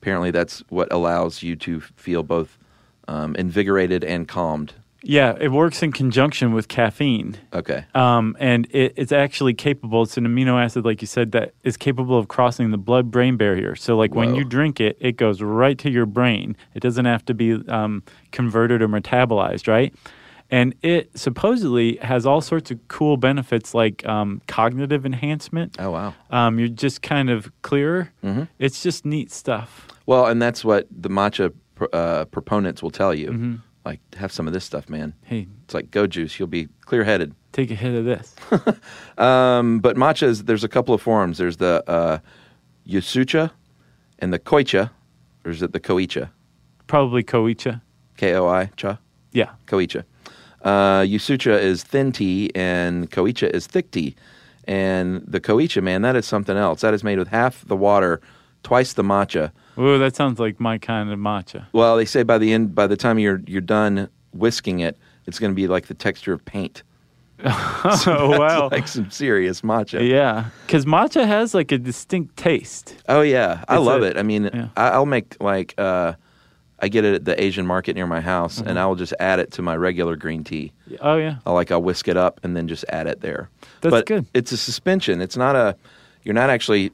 apparently that's what allows you to feel both invigorated and calmed. Yeah, it works in conjunction with caffeine. Okay. And it's actually capable. It's an amino acid, like you said, that is capable of crossing the blood-brain barrier. So, like, when you drink it, it goes right to your brain. It doesn't have to be converted or metabolized, right? And it supposedly has all sorts of cool benefits, like cognitive enhancement. Oh, wow. You're just kind of clearer. Mm-hmm. It's just neat stuff. Well, and that's what the matcha proponents will tell you. Mm-hmm. Like, have some of this stuff, man. Hey. It's like go juice. You'll be clear-headed. Take a hit of this. But matcha, there's a couple of forms. There's the Yusucha and the Koicha. Or is it the Koicha? Probably Koicha. K-O-I-cha? Yeah. Koicha. Yusucha is thin tea and Koicha is thick tea. And the Koicha, man, that is something else. That is made with half the water, twice the matcha. Ooh, that sounds like my kind of matcha. Well, they say by the time you're done whisking it, it's going to be like the texture of paint. Oh, wow. Like some serious matcha. Yeah, because matcha has like a distinct taste. Oh, yeah. I love it. I mean, yeah. I'll make like, I get it at the Asian market near my house, and I'll just add it to my regular green tea. Oh, yeah. I'll whisk it up and then just add it there. That's good. It's a suspension. It's not you're not actually,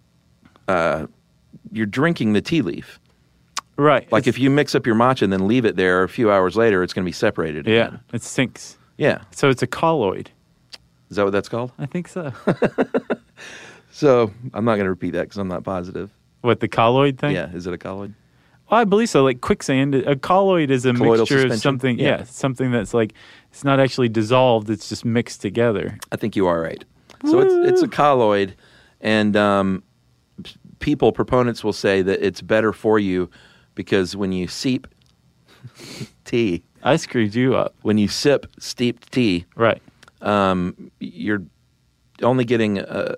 you're drinking the tea leaf. Right. Like if you mix up your matcha and then leave it there a few hours later, it's going to be separated Yeah, again. it sinks. Yeah. So it's a colloid. Is that what that's called? I think so. So I'm not going to repeat that because I'm not positive. What, the colloid thing? Yeah. Is it a colloid? Well, I believe so. Like quicksand, a colloid is a Colloidal mixture suspension? of something. Yeah. Yeah, something that's like, it's not actually dissolved. It's just mixed together. I think you are right. So it's a colloid, and proponents will say that it's better for you because when you seep tea, I screwed you up. when you sip steeped tea, Right. you're only getting, I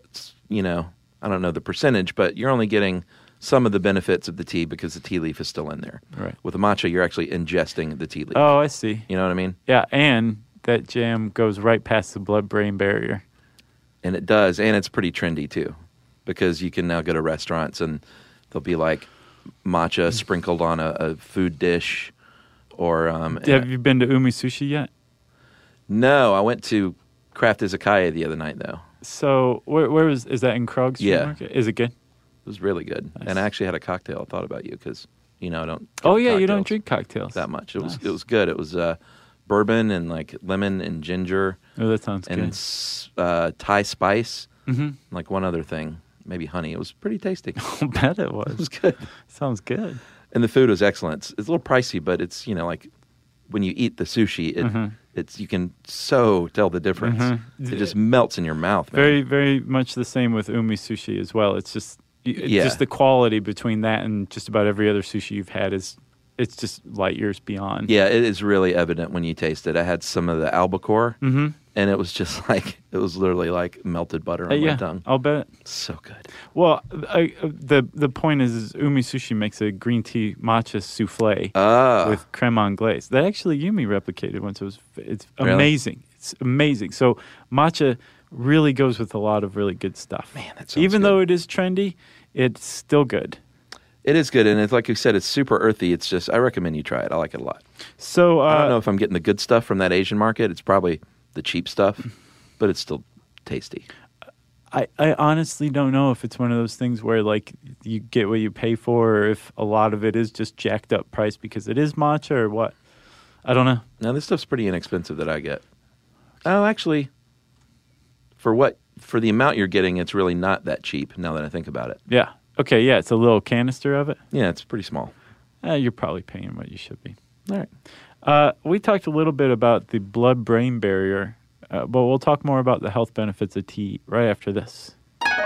don't know the percentage, but you're only getting some of the benefits of the tea because the tea leaf is still in there. Right. With the matcha, you're actually ingesting the tea leaf. Oh, I see. You know what I mean? Yeah, and that jam goes right past the blood-brain barrier. And it does, and it's pretty trendy too, because you can now go to restaurants and there'll be like matcha sprinkled on a food dish, or Have you been to Umi Sushi yet? No, I went to Craft Izakaya the other night though. So where is that in Krog's Street Yeah. Market? Is it good? It was really good, Nice. and I actually had a cocktail. I thought about you because I don't. Oh yeah, you don't cocktails drink cocktails that much. It Nice. was good. It was bourbon and like lemon and ginger Oh, that sounds and good. Thai spice, Mm-hmm. like one other thing, maybe honey. It was pretty tasty. I'll bet it was. It was good. Sounds good. And the food was excellent. It's a little pricey, but it's like when you eat the sushi, it's you can so tell the difference. It just melts in your mouth, man. Very, very much the same with Umi Sushi as well. It's just Yeah. just the quality between that and just about every other sushi you've had it's just light years beyond. Yeah, it is really evident when you taste it. I had some of the albacore, and it was just like it was literally like melted butter on my Yeah, tongue. I'll bet. So good. Well, the point is Umi Sushi makes a green tea matcha souffle with creme anglaise. That actually Yumi replicated once. It's Really? amazing. It's amazing. So matcha really goes with a lot of really good stuff. Man, that sounds Even good. though it is trendy, it's still good. It is good, and it's like you said, it's super earthy. It's just I recommend you try it. I like it a lot. So I don't know if I'm getting the good stuff from that Asian market. It's probably the cheap stuff, but it's still tasty. I honestly don't know if it's one of those things where like you get what you pay for, or if a lot of it is just jacked up price because it is matcha or what. I don't know. Now this stuff's pretty inexpensive that I get. Oh, actually, for the amount you're getting, it's really not that cheap. Now that I think about it, Yeah. Okay. Yeah. It's a little canister of it. yeah, it's pretty small. You're probably paying what you should be. All right. We talked a little bit about the blood-brain barrier, but we'll talk more about the health benefits of tea right after this.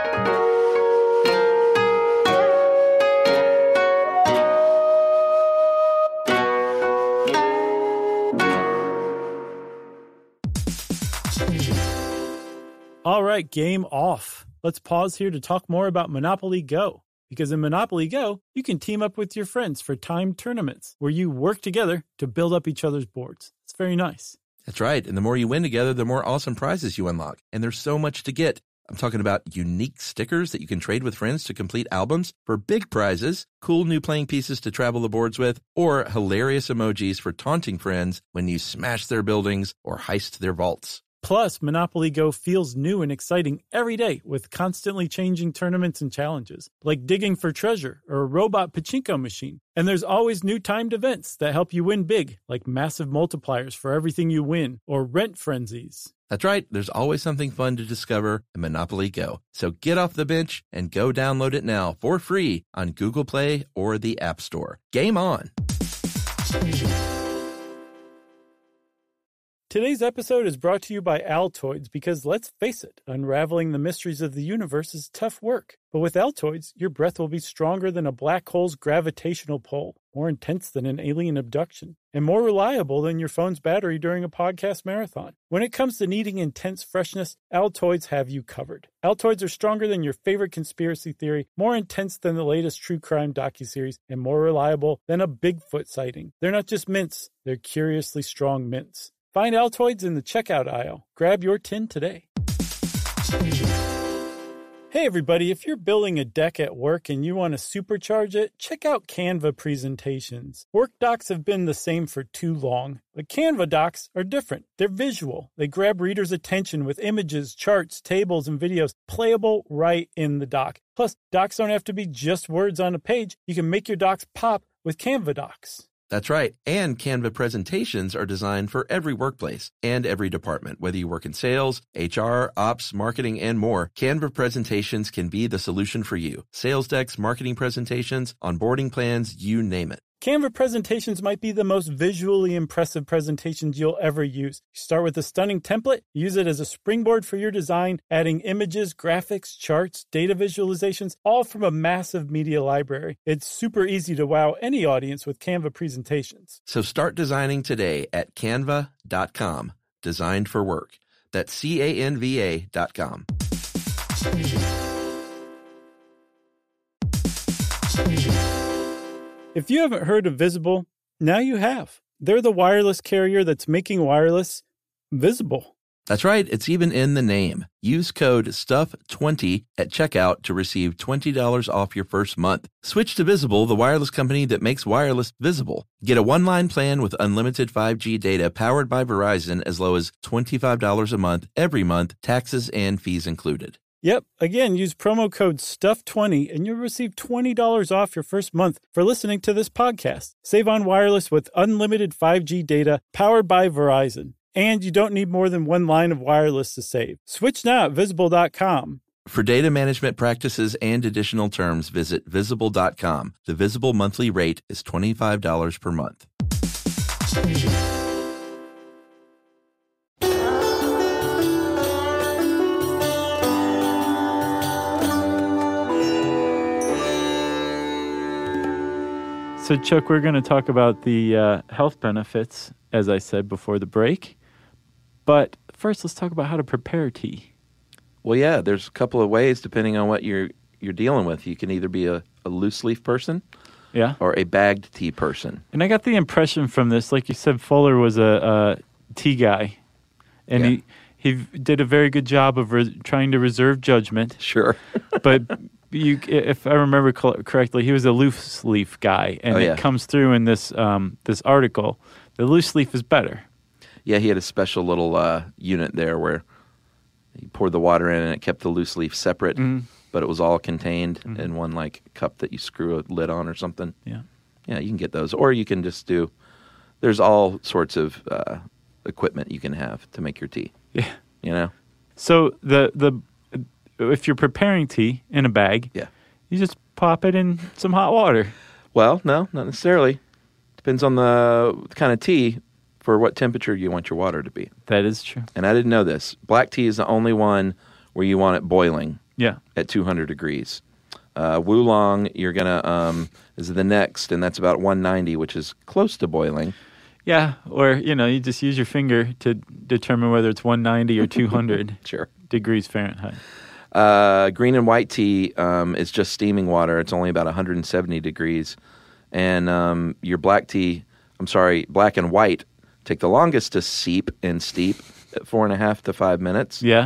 All right, game off. Let's pause here to talk more about Monopoly Go. Because in Monopoly Go, you can team up with your friends for timed tournaments where you work together to build up each other's boards. It's very nice. That's right. And the more you win together, the more awesome prizes you unlock. And there's so much to get. I'm talking about unique stickers that you can trade with friends to complete albums for big prizes, cool new playing pieces to travel the boards with, or hilarious emojis for taunting friends when you smash their buildings or heist their vaults. Plus, Monopoly Go feels new and exciting every day with constantly changing tournaments and challenges, like digging for treasure or a robot pachinko machine. And there's always new timed events that help you win big, like massive multipliers for everything you win or rent frenzies. That's right. There's always something fun to discover in Monopoly Go. So get off the bench and go download it now for free on Google Play or the App Store. Game on! Today's episode is brought to you by Altoids because, let's face it, unraveling the mysteries of the universe is tough work. But with Altoids, your breath will be stronger than a black hole's gravitational pull, more intense than an alien abduction, and more reliable than your phone's battery during a podcast marathon. When it comes to needing intense freshness, Altoids have you covered. Altoids are stronger than your favorite conspiracy theory, more intense than the latest true crime docuseries, and more reliable than a Bigfoot sighting. They're not just mints, they're curiously strong mints. Find Altoids in the checkout aisle. Grab your tin today. Hey everybody, if you're building a deck at work and you want to supercharge it, check out Canva presentations. Work docs have been the same for too long, but Canva docs are different. They're visual. They grab readers' attention with images, charts, tables, and videos playable right in the doc. Plus, docs don't have to be just words on a page. You can make your docs pop with Canva docs. That's right. And Canva presentations are designed for every workplace and every department. Whether you work in sales, HR, ops, marketing, and more, Canva presentations can be the solution for you. Sales decks, marketing presentations, onboarding plans, you name it. Canva presentations might be the most visually impressive presentations you'll ever use. You start with a stunning template, use it as a springboard for your design, adding images, graphics, charts, data visualizations, all from a massive media library. It's super easy to wow any audience with Canva presentations. So start designing today at canva.com. Designed for work. That's CANVA.com. If you haven't heard of Visible, now you have. They're the wireless carrier that's making wireless visible. That's right. It's even in the name. Use code STUFF20 at checkout to receive $20 off your first month. Switch to Visible, the wireless company that makes wireless visible. Get a one-line plan with unlimited 5G data powered by Verizon as low as $25 a month every month, taxes and fees included. Yep. Again, use promo code STUFF20 and you'll receive $20 off your first month for listening to this podcast. Save on wireless with unlimited 5G data powered by Verizon. And you don't need more than one line of wireless to save. Switch now at Visible.com. For data management practices and additional terms, visit Visible.com. The Visible monthly rate is $25 per month. So, Chuck, we're going to talk about the health benefits, as I said before the break. But first, let's talk about how to prepare tea. Well, yeah, there's a couple of ways depending on what you're dealing with. You can either be a loose leaf person, yeah, or a bagged tea person. And I got the impression from this, like you said, Fuller was a tea guy, and he did a very good job of trying to reserve judgment. Sure, but if I remember correctly, he was a loose leaf guy, and it comes through in this this article. The loose leaf is better. Yeah, he had a special little unit there where he poured the water in and it kept the loose leaf separate, but it was all contained in one like cup that you screw a lid on or something. Yeah, you can get those, or you can just do. There's all sorts of equipment you can have to make your tea. Yeah, you know. So the if you're preparing tea in a bag, you just pop it in some hot water. Well, no, not necessarily. Depends on the kind of tea for what temperature you want your water to be. That is true. And I didn't know this. Black tea is the only one where you want it boiling. Yeah. At 200 degrees. Oolong, you're gonna is the next, and that's about 190, which is close to boiling. Yeah, or you just use your finger to determine whether it's 190 or 200 degrees Fahrenheit. Green and white tea is just steaming water. It's only about 170 degrees. And your black and white take the longest to seep and steep at 4.5 to 5 minutes. Yeah.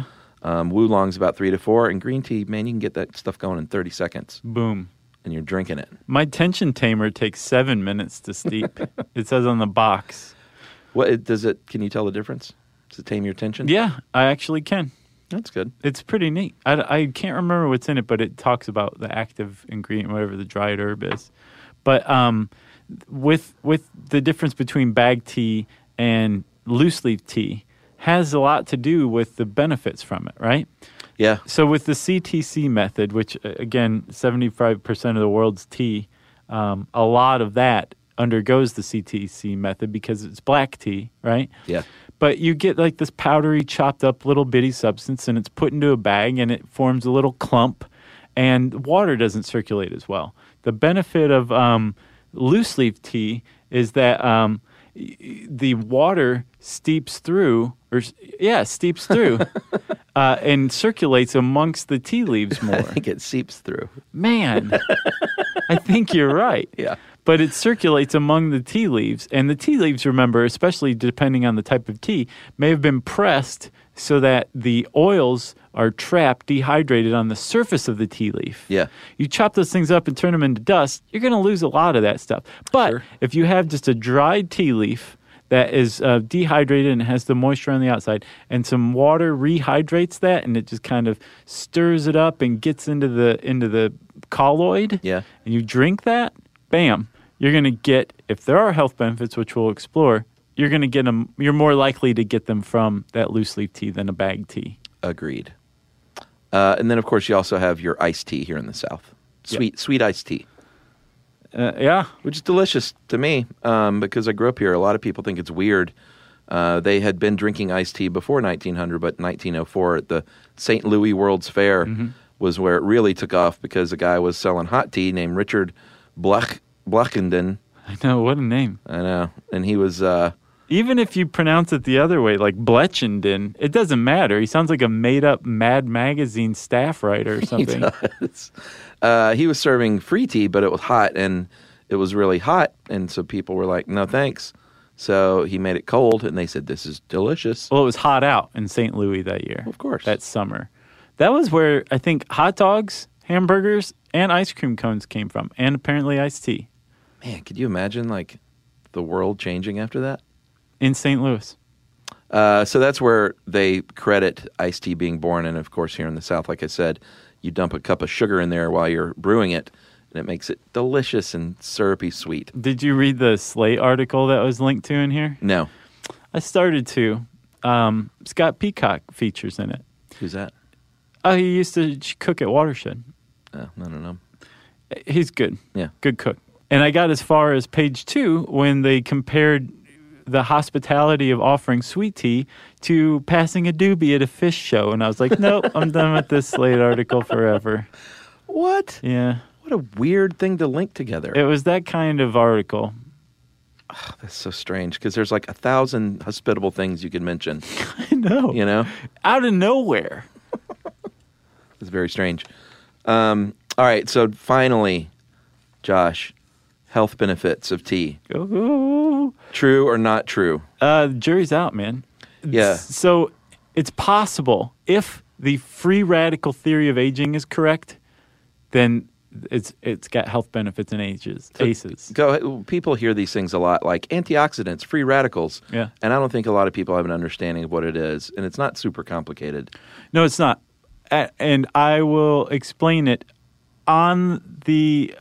Oolong's about 3 to 4. And green tea, man, you can get that stuff going in 30 seconds. Boom. And you're drinking it. My tension tamer takes 7 minutes to steep. It says on the box. Can you tell the difference? Does it tame your tension? Yeah, I actually can. That's good. It's pretty neat. I can't remember what's in it, but it talks about the active ingredient, whatever the dried herb is. But with the difference between bag tea and loose leaf tea has a lot to do with the benefits from it, right? Yeah. So with the CTC method, which, again, 75% of the world's tea, a lot of that undergoes the CTC method because it's black tea, right? Yeah. But you get like this powdery, chopped up little bitty substance, and it's put into a bag, and it forms a little clump, and water doesn't circulate as well. The benefit of loose leaf tea is that the water steeps through and circulates amongst the tea leaves more. I think it seeps through. Man, I think you're right. Yeah. But it circulates among the tea leaves. And the tea leaves, remember, especially depending on the type of tea, may have been pressed so that the oils are trapped, dehydrated on the surface of the tea leaf. Yeah. You chop those things up and turn them into dust, you're going to lose a lot of that stuff. But Sure. if you have just a dried tea leaf that is dehydrated and has the moisture on the outside, and some water rehydrates that, and it just kind of stirs it up and gets into the colloid, Yeah. and you drink that, bam, you're going to get, if there are health benefits, which we'll explore, you're going to get them, you're more likely to get them from that loose leaf tea than a bag tea. Agreed. And then, of course, you also have your iced tea here in the South. Sweet iced tea. Yeah. Which is delicious to me because I grew up here. A lot of people think it's weird. They had been drinking iced tea before 1900, but 1904 at the St. Louis World's Fair was where it really took off because a guy was selling hot tea named Richard Blechenden. I know, what a name. I know. And he was... Even if you pronounce it the other way, like Blechenden, it doesn't matter. He sounds like a made-up Mad Magazine staff writer or something. He does. He was serving free tea, but it was hot, and it was really hot, and so people were like, no thanks. So he made it cold, and they said, this is delicious. Well, it was hot out in St. Louis that year. Of course. That summer. That was where I think hot dogs, hamburgers, and ice cream cones came from, and apparently iced tea. Man, could you imagine, like, the world changing after that? In St. Louis. So that's where they credit iced tea being born, and of course here in the South, like I said, you dump a cup of sugar in there while you're brewing it, and it makes it delicious and syrupy sweet. Did you read the Slate article that was linked to in here? No. I started to. Scott Peacock features in it. Who's that? Oh, he used to cook at Watershed. Oh, I don't know. He's good. Yeah. Good cook. And I got as far as page 2 when they compared the hospitality of offering sweet tea to passing a doobie at a fish show. And I was like, nope, I'm done with this Slate article forever. What? Yeah. What a weird thing to link together. It was that kind of article. Oh, that's so strange because there's like 1,000 hospitable things you could mention. I know. You know? Out of nowhere. It's very strange. All right, so finally, Josh, health benefits of tea. Ooh. True or not true? The jury's out, man. Yeah. So it's possible if the free radical theory of aging is correct, then it's got health benefits in ACEs. People hear these things a lot, like antioxidants, free radicals. Yeah. And I don't think a lot of people have an understanding of what it is, and it's not super complicated. No, it's not. And I will explain it on the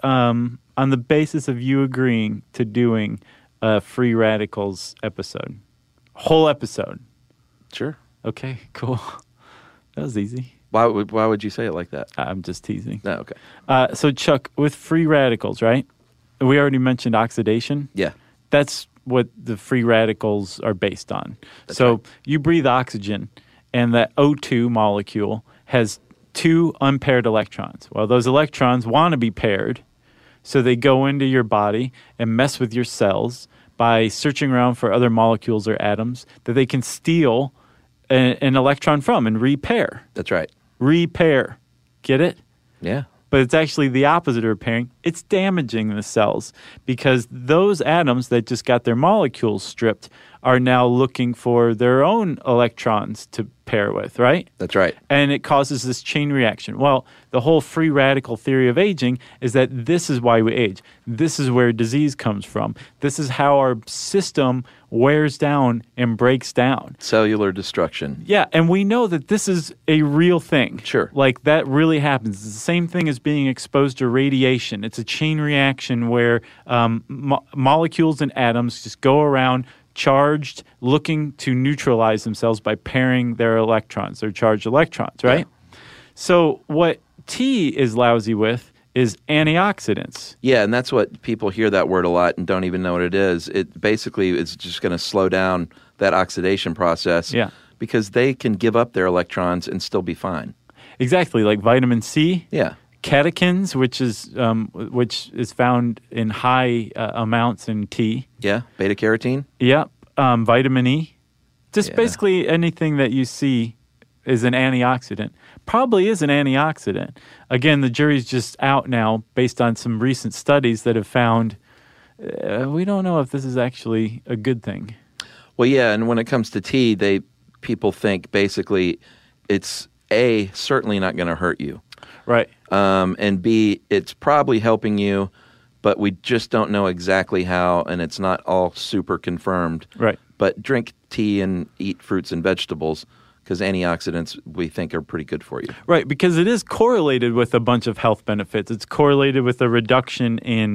basis of you agreeing to doing a free radicals episode, whole episode. Sure. Okay, cool. That was easy. Why would you say it like that? I'm just teasing. No, okay. So Chuck, with free radicals, right? We already mentioned oxidation. Yeah. That's what the free radicals are based on. That's so right. You breathe oxygen, and that O2 molecule has 2 unpaired electrons. Well, those electrons want to be paired, so they go into your body and mess with your cells by searching around for other molecules or atoms that they can steal an electron from and repair. That's right. Repair. Get it? Yeah. But it's actually the opposite of repairing. It's damaging the cells because those atoms that just got their molecules stripped are now looking for their own electrons to pair with, right? That's right. And it causes this chain reaction. Well, the whole free radical theory of aging is that this is why we age. This is where disease comes from. This is how our system wears down and breaks down. Cellular destruction. Yeah, and we know that this is a real thing. Sure. Like, that really happens. It's the same thing as being exposed to radiation. It's a chain reaction where molecules and atoms just go around charged, looking to neutralize themselves by pairing their electrons, their charged electrons, right? Yeah. So what tea is lousy with is antioxidants. Yeah, and that's what people hear that word a lot and don't even know what it is. It basically is just going to slow down that oxidation process. Yeah. Because they can give up their electrons and still be fine. Exactly, like vitamin C. Yeah. Catechins, which is found in high amounts in tea. Yeah, beta carotene. Yeah, vitamin E. Just basically anything that you see is an antioxidant. Probably is an antioxidant. Again, the jury's just out now based on some recent studies that have found we don't know if this is actually a good thing. Well, yeah, and when it comes to tea, people think basically it's A, certainly not going to hurt you. Right. And B, it's probably helping you, but we just don't know exactly how, and it's not all super confirmed. Right. But drink tea and eat fruits and vegetables because antioxidants we think are pretty good for you. Right, because it is correlated with a bunch of health benefits. It's correlated with a reduction in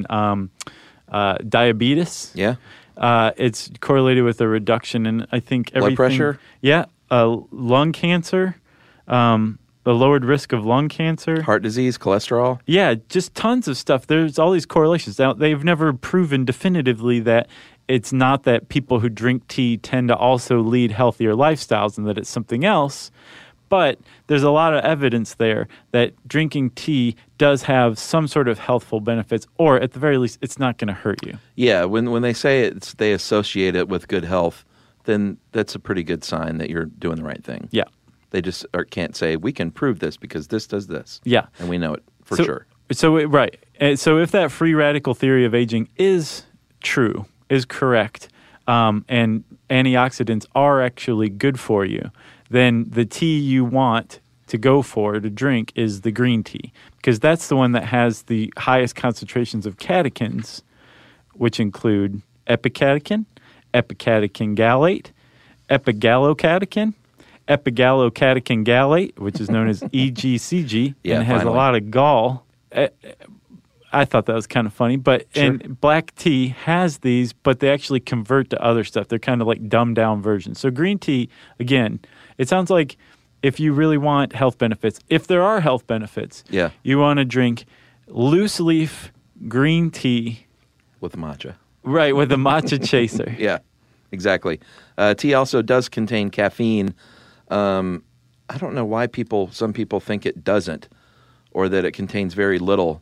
diabetes. Yeah. It's correlated with a reduction in, I think, everything. Blood pressure? Yeah. Lung cancer. The lowered risk of lung cancer. Heart disease, cholesterol. Yeah, just tons of stuff. There's all these correlations. Now, they've never proven definitively that it's not that people who drink tea tend to also lead healthier lifestyles and that it's something else. But there's a lot of evidence there that drinking tea does have some sort of healthful benefits, or at the very least, it's not going to hurt you. Yeah, when they say they associate it with good health, then that's a pretty good sign that you're doing the right thing. Yeah. They just can't say, we can prove this because this does this. Yeah. And we know it for sure. Right. So if that free radical theory of aging is true, is correct, and antioxidants are actually good for you, then the tea you want to go for to drink is the green tea, because that's the one that has the highest concentrations of catechins, which include epicatechin, epicatechin gallate, epigallocatechin, epigallocatechin gallate, which is known as EGCG, and it has a lot of gall. I thought that was kind of funny, but sure. And black tea has these, but they actually convert to other stuff. They're kind of like dumbed down versions. So green tea, again, it sounds like if you really want health benefits, if there are health benefits, you want to drink loose leaf green tea with matcha. Right, with a matcha chaser. Yeah, exactly. Tea also does contain caffeine. I don't know why some people think it doesn't, or that it contains very little.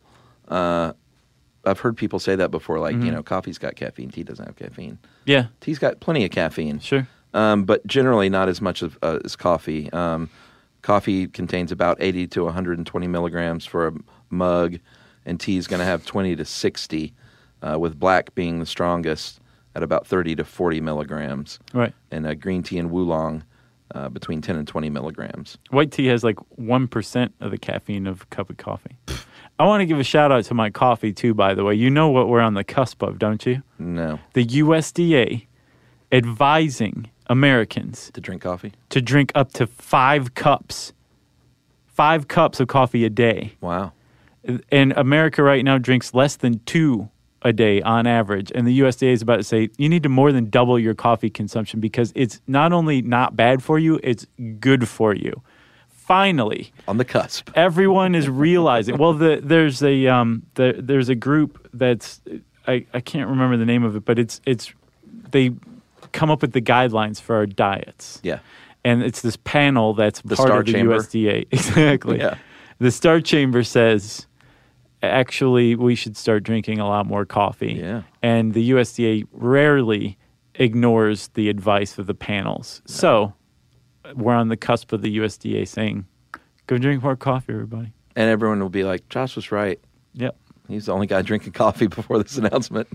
I've heard people say that before, like, coffee's got caffeine, tea doesn't have caffeine. Yeah. Tea's got plenty of caffeine. Sure. But generally not as much as coffee. Coffee contains about 80 to 120 milligrams for a mug, and tea is going to have 20 to 60, with black being the strongest at about 30 to 40 milligrams. Right. And green tea and oolong between 10 and 20 milligrams. White tea has like 1% of the caffeine of a cup of coffee. I want to give a shout out to my coffee too, by the way. You know what we're on the cusp of, don't you? No. The USDA advising Americans to drink coffee? To drink up to 5 cups. 5 cups of coffee a day. Wow. And America right now drinks less than 2 a day on average. And the USDA is about to say you need to more than double your coffee consumption because it's not only not bad for you, it's good for you. Finally, on the cusp, everyone is realizing. Well, there's a group that's I can't remember the name of it, but it's they come up with the guidelines for our diets. Yeah, and it's this panel that's part of the USDA. Exactly. Yeah, the Star Chamber says actually we should start drinking a lot more coffee. Yeah, and the USDA rarely ignores the advice of the panels. No. So we're on the cusp of the USDA saying, go drink more coffee, everybody. And everyone will be like, Josh was right. Yep. He's the only guy drinking coffee before this announcement.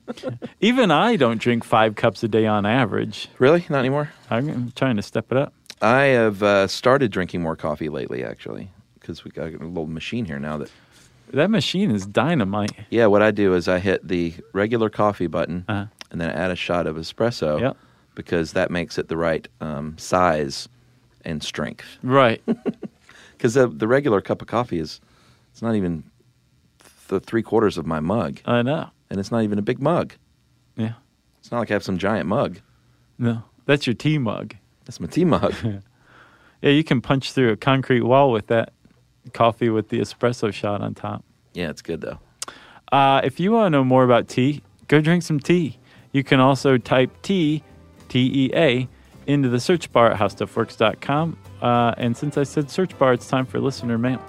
Even I don't drink 5 cups a day on average. Really? Not anymore? I'm trying to step it up. I have started drinking more coffee lately, actually, because we got a little machine here now That machine is dynamite. Yeah, what I do is I hit the regular coffee button and then I add a shot of espresso because that makes it the right size and strength. Right. Because the regular cup of coffee it's not even the 3/4 of my mug. I know. And it's not even a big mug. Yeah. It's not like I have some giant mug. No, that's your tea mug. That's my tea mug. Yeah, you can punch through a concrete wall with that coffee with the espresso shot on top. Yeah, it's good though. If you want to know more about tea, go drink some tea. You can also type tea, T-E-A, into the search bar at howstuffworks.com. And since I said search bar, it's time for listener mail.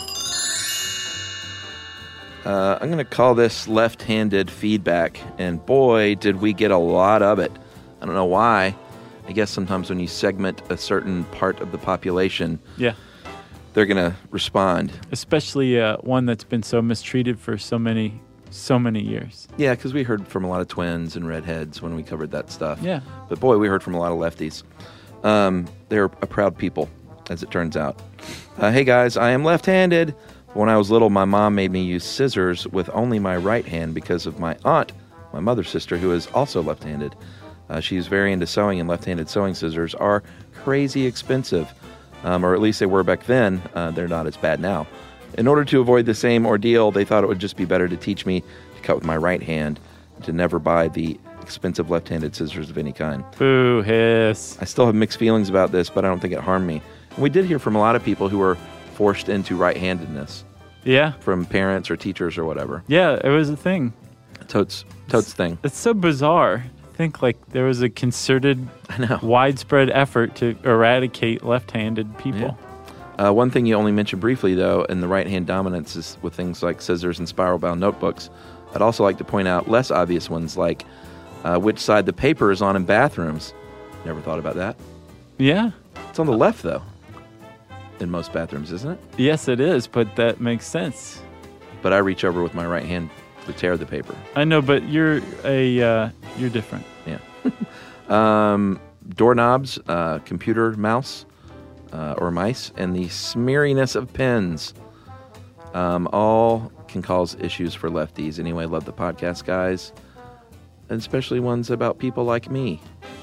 I'm going to call this left-handed feedback, and boy, did we get a lot of it. I don't know why. I guess sometimes when you segment a certain part of the population, they're going to respond. Especially one that's been so mistreated for so many years. Yeah, because we heard from a lot of twins and redheads when we covered that stuff. Yeah. But boy, we heard from a lot of lefties. They're a proud people, as it turns out. Hey guys, I am left-handed. When I was little, my mom made me use scissors with only my right hand because of my aunt, my mother's sister, who is also left-handed. She's very into sewing, and left-handed sewing scissors are crazy expensive, or at least they were back then. They're not as bad now. In order to avoid the same ordeal, they thought it would just be better to teach me to cut with my right hand, to never buy the expensive left-handed scissors of any kind. Boo, hiss. I still have mixed feelings about this, but I don't think it harmed me. And we did hear from a lot of people who were forced into right-handedness. Yeah. From parents or teachers or whatever. Yeah, it was a thing. Totes thing. It's so bizarre. I think like there was a concerted, widespread effort to eradicate left-handed people. Yeah. One thing you only mentioned briefly, though, in the right-hand dominance is with things like scissors and spiral-bound notebooks. I'd also like to point out less obvious ones like which side the paper is on in bathrooms. Never thought about that. Yeah. It's on the left, though, in most bathrooms, isn't it? Yes, it is, but that makes sense. But I reach over with my right hand to tear the paper. I know, but you're different. Yeah. Doorknobs, computer mouse or mice, and the smeariness of pens. All can cause issues for lefties. Anyway, love the podcast, guys. And especially ones about people like me.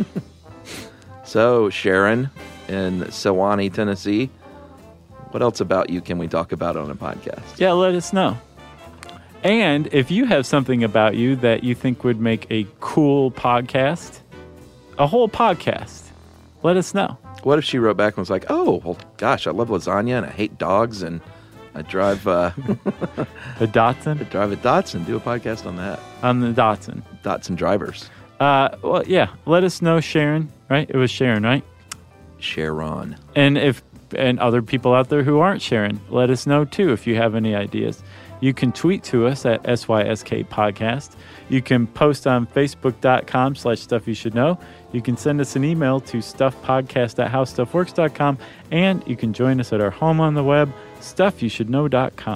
So, Sharon in Sewanee, Tennessee, what else about you can we talk about on a podcast? Yeah, let us know. And if you have something about you that you think would make a cool podcast, a whole podcast, let us know. What if she wrote back and was like, oh, well, gosh, I love lasagna and I hate dogs and I drive a Datsun? I drive a Datsun. Do a podcast on that. On the Datsun. Datsun drivers. Well, yeah. Let us know, Sharon, right? It was Sharon, right? Sharon. And other people out there who aren't Sharon, let us know, too, if you have any ideas. You can tweet to us at SYSK Podcast. You can post on Facebook.com/StuffYouShouldKnow. You can send us an email to StuffPodcast@HowStuffWorks.com. And you can join us at our home on the web, StuffYouShouldKnow.com.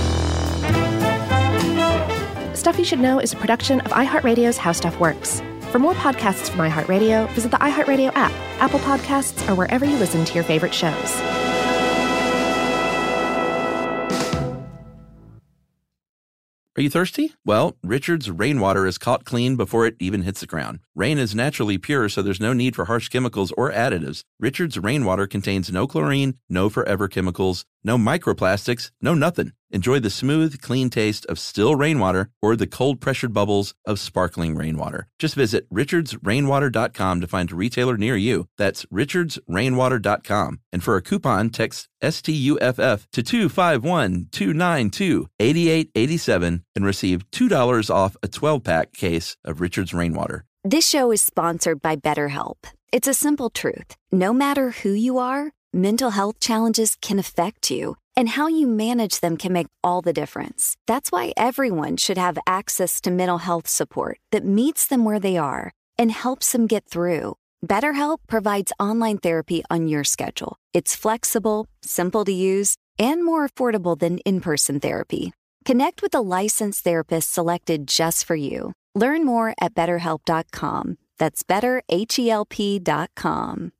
Stuff You Should Know is a production of iHeartRadio's How Stuff Works. For more podcasts from iHeartRadio, visit the iHeartRadio app, Apple Podcasts, or wherever you listen to your favorite shows. Are you thirsty? Well, Richard's rainwater is caught clean before it even hits the ground. Rain is naturally pure, so there's no need for harsh chemicals or additives. Richard's rainwater contains no chlorine, no forever chemicals, no microplastics, no nothing. Enjoy the smooth, clean taste of still rainwater or the cold-pressured bubbles of sparkling rainwater. Just visit richardsrainwater.com to find a retailer near you. That's richardsrainwater.com. And for a coupon, text STUFF to 251-292-8887 and receive $2 off a 12-pack case of Richard's Rainwater. This show is sponsored by BetterHelp. It's a simple truth. No matter who you are, mental health challenges can affect you, and how you manage them can make all the difference. That's why everyone should have access to mental health support that meets them where they are and helps them get through. BetterHelp provides online therapy on your schedule. It's flexible, simple to use, and more affordable than in-person therapy. Connect with a licensed therapist selected just for you. Learn more at BetterHelp.com. That's BetterHelp.com.